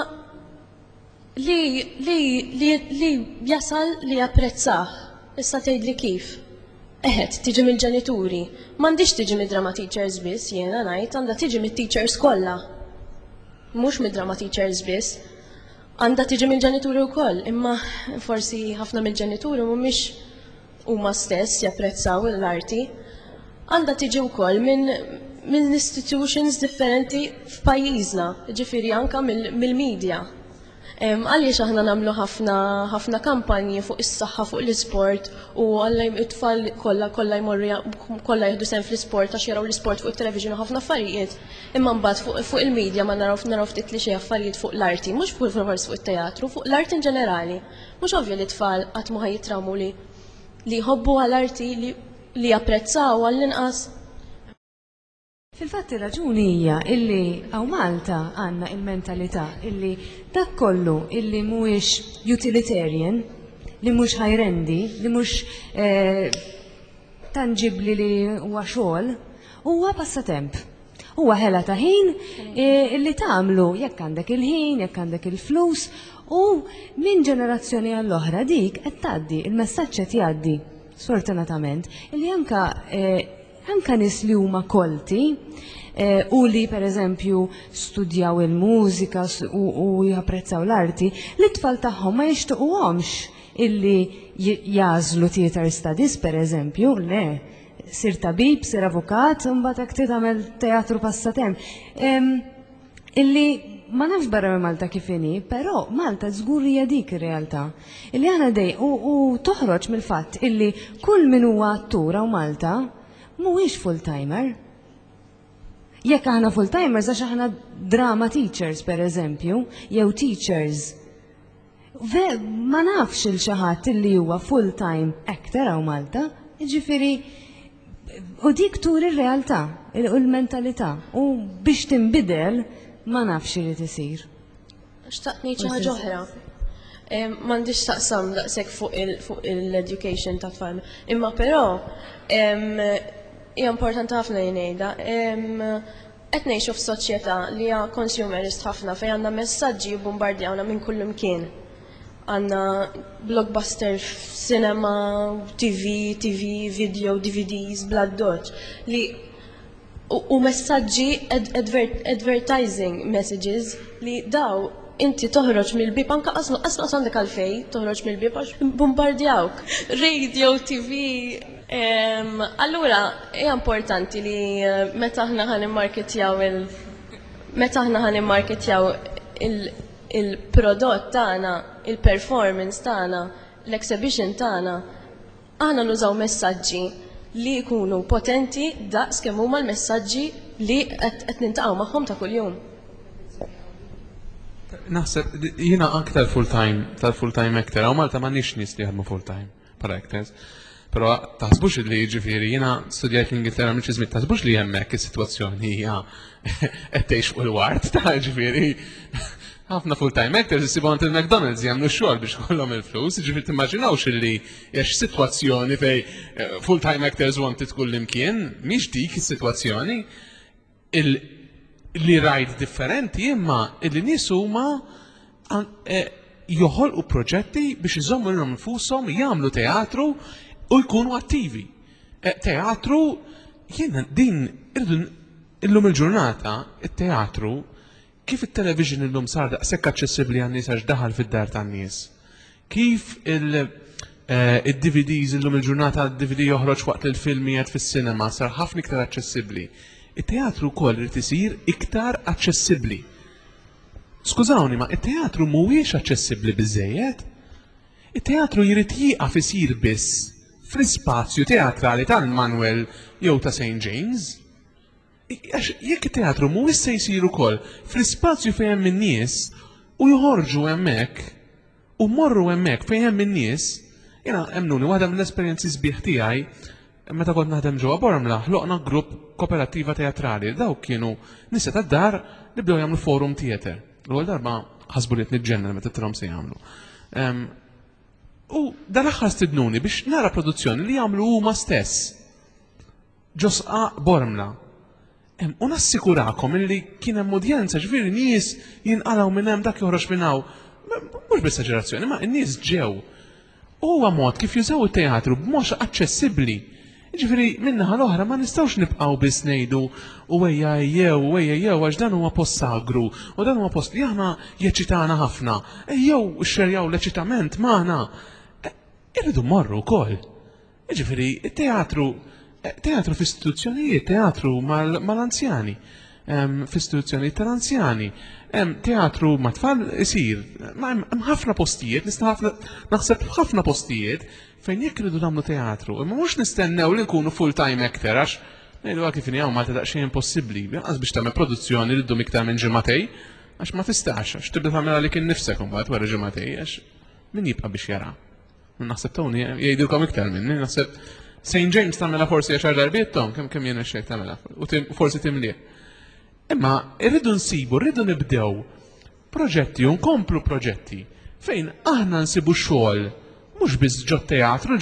li jasal li japprezzah. Issa tgħidli kif? Tiġi mill-ġenituri. M'għandix tiġi mid-drama teachers biss jiena ngħid, għandha tiġi mit-teachers kollha. Mhux mid-drama teachers biss. Għandha tiġi mill-ġenituri wkoll, imma forsi ħafna mill-ġenituri mhumiex huma stess japprezzaw l-arti. Għandha tiġi wkoll minn institutions differenti f'pajjiżna, ġifieri anke mill-media. Għaliex aħna nagħmlu ħafna kampanji fuq is-saħħa fuq l-isport u għallajm it-tfal kollha jmorru kollha jieħdu sehem fl-isport għax jaraw l-isport fuq it-televiġin u ħafna affarijiet. Imma mbagħad fuq il-medja ma naraw ftit li xi affarijiet fuq l-arti, mhux forsi fuq it-teatru, fuq l-art in ġenerali. Mhux ovvja li t-tfal qatt ma ħajjitramu li jħobbu għall-arti li japprezzaw għall-inqas. Fil-fatt ir-raġuni hija illi għaw Malta għandna il-mentalità illi dak kollu illi mhuwiex utilitarian, li mhux ħajrendi, li mhux tangibli li huwa xogħol, huwa passatemp. Huwa ħela ta' ħin illi tagħmlu jekk għandek il-ħin, jekk għandek il-flus u minn ġenerazzjoni għall-oħra dik qed tgħaddi, il-messaġġ qed jgħaddi sfortunatament illi anka nis li huma kolti u li per eżempju studjaw il-mużika u japprezzaw l-arti, li t-tfal tagħhom ma jixtiequhomx illi jażlu theater studies per eżempju, le, sir tabib, sir avukat, mbagħad hekk tagħmel teatru passatemp. Illi ma nafx barra Malta kif inhi, però Malta żgur hija dik ir-realtà. Illi aħna dej u toħroġ mill-fatt illi kull min huwa attur hawn Malta mhuwiex full-timer. Jekk aħna full-timers għax aħna drama teachers pereżempju, jew teachers. Ma nafx il xi ħadd illi huwa full-time actor hawn Malta, jiġifieri u dik tur ir-realtà, u l-mentalità. U biex tinbidel ma nafx irid isir. Xtaqt ngħid xi ħaġa oħra. M'għandix taqsam daqshekk fuq l-education ta' tfal. Imma però hija importanti ħafna jgħidha. Qed ngħixu f'soċjetà li hija consumerist ħafna fejn għandna messaġġi jibbombardjawna minn kull imkien. Għandna blockbuster cinema, TV, video, DVDs, blood li u messaġġi advertising messages li daw inti toħroġ mill-bib anke qasnaqs għandek għalfej toħroġ mill-bib għax bombardjawk. Radio, TV. Allura, hija importanti li meta aħna ħanimmarketjaw il-prodott tagħna, il-performance tagħna, l-exhibition tagħna, aħna nużaw messaġġi li jkunu potenti daqs kemm huma l-messaġġi li qed nintaqgħu magħhom ta' kuljum. Naħseb jiena anke tal-full-time actor, hawn Malta m'għandniex nies li jaħdmu full-time bħala actors. Però taħsbux li ġifieri jiena studjajt l-Ingilterra minn xi żmien taħsbux li hemmhekk is-sitwazzjoni hija qed tgħix fuq il-wart ta' ġifieri. Ħafna full-time actors isibu għand il-McDonald's jagħmlu x-xogħol biex kollhom il-flus, ġifieri timmaġinawx illi hija xi sitwazzjoni fejn full-time actors wanted kull imkien, mhix dik is-sitwazzjoni. Li rajt differenti imma illi nies huma joħolqu proġetti biex iżommu lhom infushom jagħmlu teatru u jkunu attivi. Teatru, jiena din illum il-ġurnata, il-teatru, kif il-television illum sar daqshekk aċċessibbli għan-nies għax daħal fid-dar tan-nies. Kif il-DVDs illum il-ġurnata DVD joħroġ waqt il-film qiegħed fis-sinema sar ħafna iktar aċċessibbli. Il-teatru wkoll irid isir iktar aċċessibbli. Skużawni, ma il-teatru mhuwiex aċċessibbli biżżejjed. Il-teatru jrid jieqaf isir biss fl-ispazju teatrali tal-Manuel jew ta' St. James. Jekk it-teatru mhuwiex se jsir ukoll fl-ispazju fejn hemm in-nies u joħorġu hemmhekk u mmorru hemmhekk fejn hemm in-nies, jiena emmnuni waħda mill-esperjenzi sbieħ tiegħi meta kont naħdem ġewwa Bormla ħloqna grupp kooperattiva teatrali. Dawk kienu nisa tad-dar li bdew jagħmlu forum theater. L-ewwel darba ħasbu li qed niġġenna meta tilhom se jagħmlu. U dal-aħħar stidnuni biex nara produzzjoni li jagħmlu huma stess. Ġosqa Bormla. U nassikurakom illi kien hemm udjenza ġifieri nies jinqalgħu minn hemm dak joħroġ minn hawn. Mhux b'esaġerazzjoni, ma n-nies ġew. Huwa mod kif jużaw it-teatru b'mod aċċessibbli. Ġifieri min-naħa l-oħra ma nistgħux nibqgħu biss ngħidu u ejja jew għax dan huwa post sagru u dan huwa post li aħna jeċitana ħafna. Jew xerjaw l-eċitament magħna. Irridu mmorru wkoll. Ġifieri it-teatru f'istituzzjonijiet, teatru mal-anzjani. f'istituzzjoni tal-anzjani. Teatru ma' tfal isir, hemm ħafna postijiet, naħseb ħafna postijiet fejn jekk ridu nagħmlu teatru, imma mhux nistennew li nkunu full-time actor għax ngħidu kif inhi hawn Malta daqsxejn impossibbli, inqas biex tagħmel produzzjoni ridhom iktar minn ġimagħtej, għax ma tistax, għax tibda tagħmilha li kien nifsek imbagħad wara ġimagħtej, għax min jibqa' biex jara. Naħseb tawni jgħidilkom iktar minni, naħseb St. James tagħmilha forsi 10 darbiet tom, kemm jien xejn tagħmilha, u forsi timlieh. Imma rridu nsibu, rridu nibdew proġetti u nkomplu proġetti fejn aħna nsibu xogħol mhux biss ġo teatru,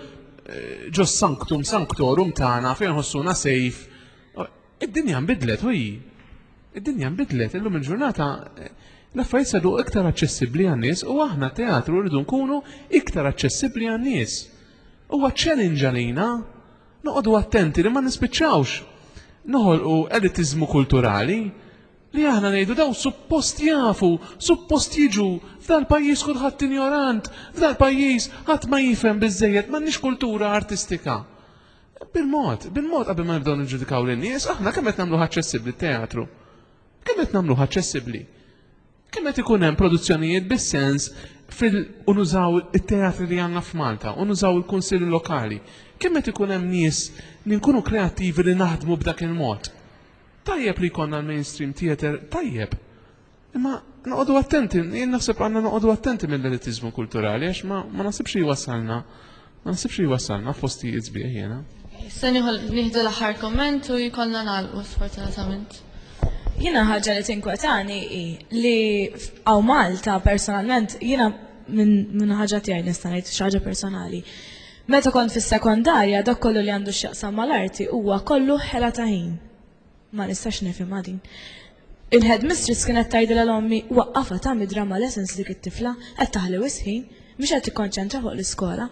ġo sanctorum tagħna fejn ħossuna sejf. Id-dinja nbidlet hui. Id-dinja nbidlet, illum il-ġurnata l-affarijiet saru iktar aċċessibbli għan-nies u aħna teatru rridu nkunu iktar aċċessibbli għan-nies. Huwa challenge għalina noqogħdu attenti li ma nispiċċawx noħolqu elitiżmu kulturali li aħna ngħidu daw suppost jafu, suppost jiġu f'dal pajjiż kulħadd ignorant, f'dal pajjiż ħadd ma jifhem biżżejjed m'għandniex kultura artistika. Bil-mod qabel ma nibdew niġġudikaw lin-nies, aħna kemm qed nagħmluha aċċessibbli t-teatru. Kemm qed nagħmluha aċċessibbli? Kemm qed ikun hemm produzzjonijiet bis-sens unużaw it-teatri li għandna f'Malta, unużaw il-kunsilli lokali. Kemm qed ikun hemm nies li nkunu kreattivi li naħdmu b'dak il-mod. Tajjeb li jkollna l-mainstream theater, tajjeb. Imma noqogħdu attenti, jien naħseb għandna noqogħdu attenti mill-elitiżmu kulturali għax ma nasibx jwassalna. Ma nasibx jwassalna f'postijiet sbieħ jiena. Issa nieħdu l-aħħar komment u jkollna nagħlqu sfortunatament. Jiena ħaġa li tinkwetani li għaw Malta personalment jiena minn ħaġa tiegħi nista' ngħid xi ħaġa personali. Meta kont fis-sekondarja dak kollu li għandu x'jaqsam mal-arti huwa kollu ħela ta' ħin. Ma nistax nifhem din. Il-headmistress kienet tgħidilha l-ommi waqqafha tagħmel drama lessons dik it-tifla qed taħli wisħin mhux qed tikkonċentra fuq l-iskola.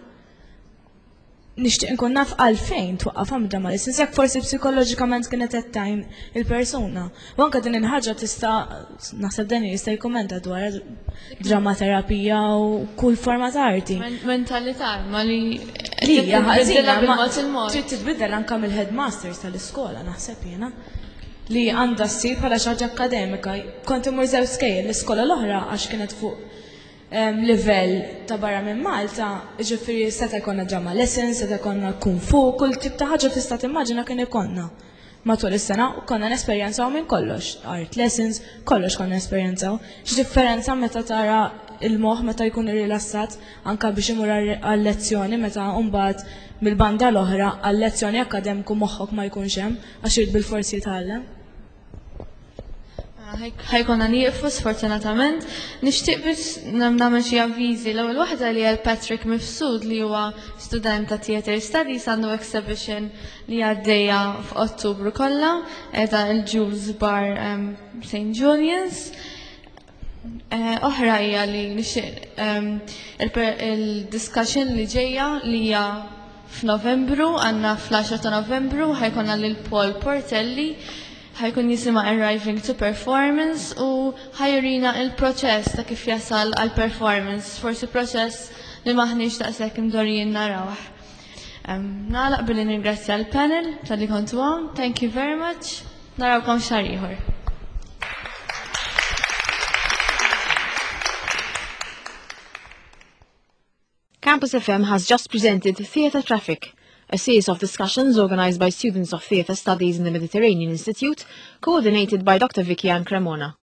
Nixtieq inkun naf għalfejn twaqqafha mid-drama lessons jekk forsi psikoloġikament kienet qed tajn il-persuna. U anke din il-ħaġa tista' naħseb dan jista' jikkumenta dwar dramaterapija u kull forma ta' arti. Mentalità ma li hija ħażina trid titbiddel anke mill-headmasters tal-iskola naħseb jiena li għandha ssir bħala xi ħaġa akademika. Kont imur żewġ skejjel l-iskola l-oħra għax kienet fuq livell ta' barra minn Malta, ġifieri seta' jkollna drama lessons, seta' jkollna kung fu, kull tip ta' ħaġa tista' timmaġina kien ikollna. Matul is-sena konna nesperjenzaw minn kollox, art lessons, kollox konna nesperjenzaw. X'differenza meta tara il-moħħ meta jkun irrilassat anke biex imur għal-lezzjoni meta mbagħad mill-banda l-oħra għal-lezzjoni akademiku moħħok ma jkunx hemm għax irid bil-forsi jitgħallem. ħajkonna nieqfu sfortunatament. Nixtieq biex nagħmel xi avviżi. L-ewwel waħda li għal Patrick Mifsud li huwa student ta' Theatre Studies għandu exhibition li għaddejja f'Ottubru kollha qiegħda il-Jules Bar St. Julian's. Oħra hija li nixtieq il-discussion li ġejja li hija f'Novembru, għandna fl-10 ta' Novembru ħajkonna lil Paul Portelli ħajkun jisima Arriving to Performance u ħajrina il-proċess ta' kif jasal għal-performance, forsi proċess li maħniex taqsek imdorjin narawh. Nagħlaq billi ningrazzja l-panel tal-li kontu għam. Thank you very much. Narawkom xahar ieħor. Campus FM has just presented Theatre Traffic, a series of discussions organized by students of theatre studies in the Mediterranean Institute, coordinated by Dr. Vicky Ann Cremona.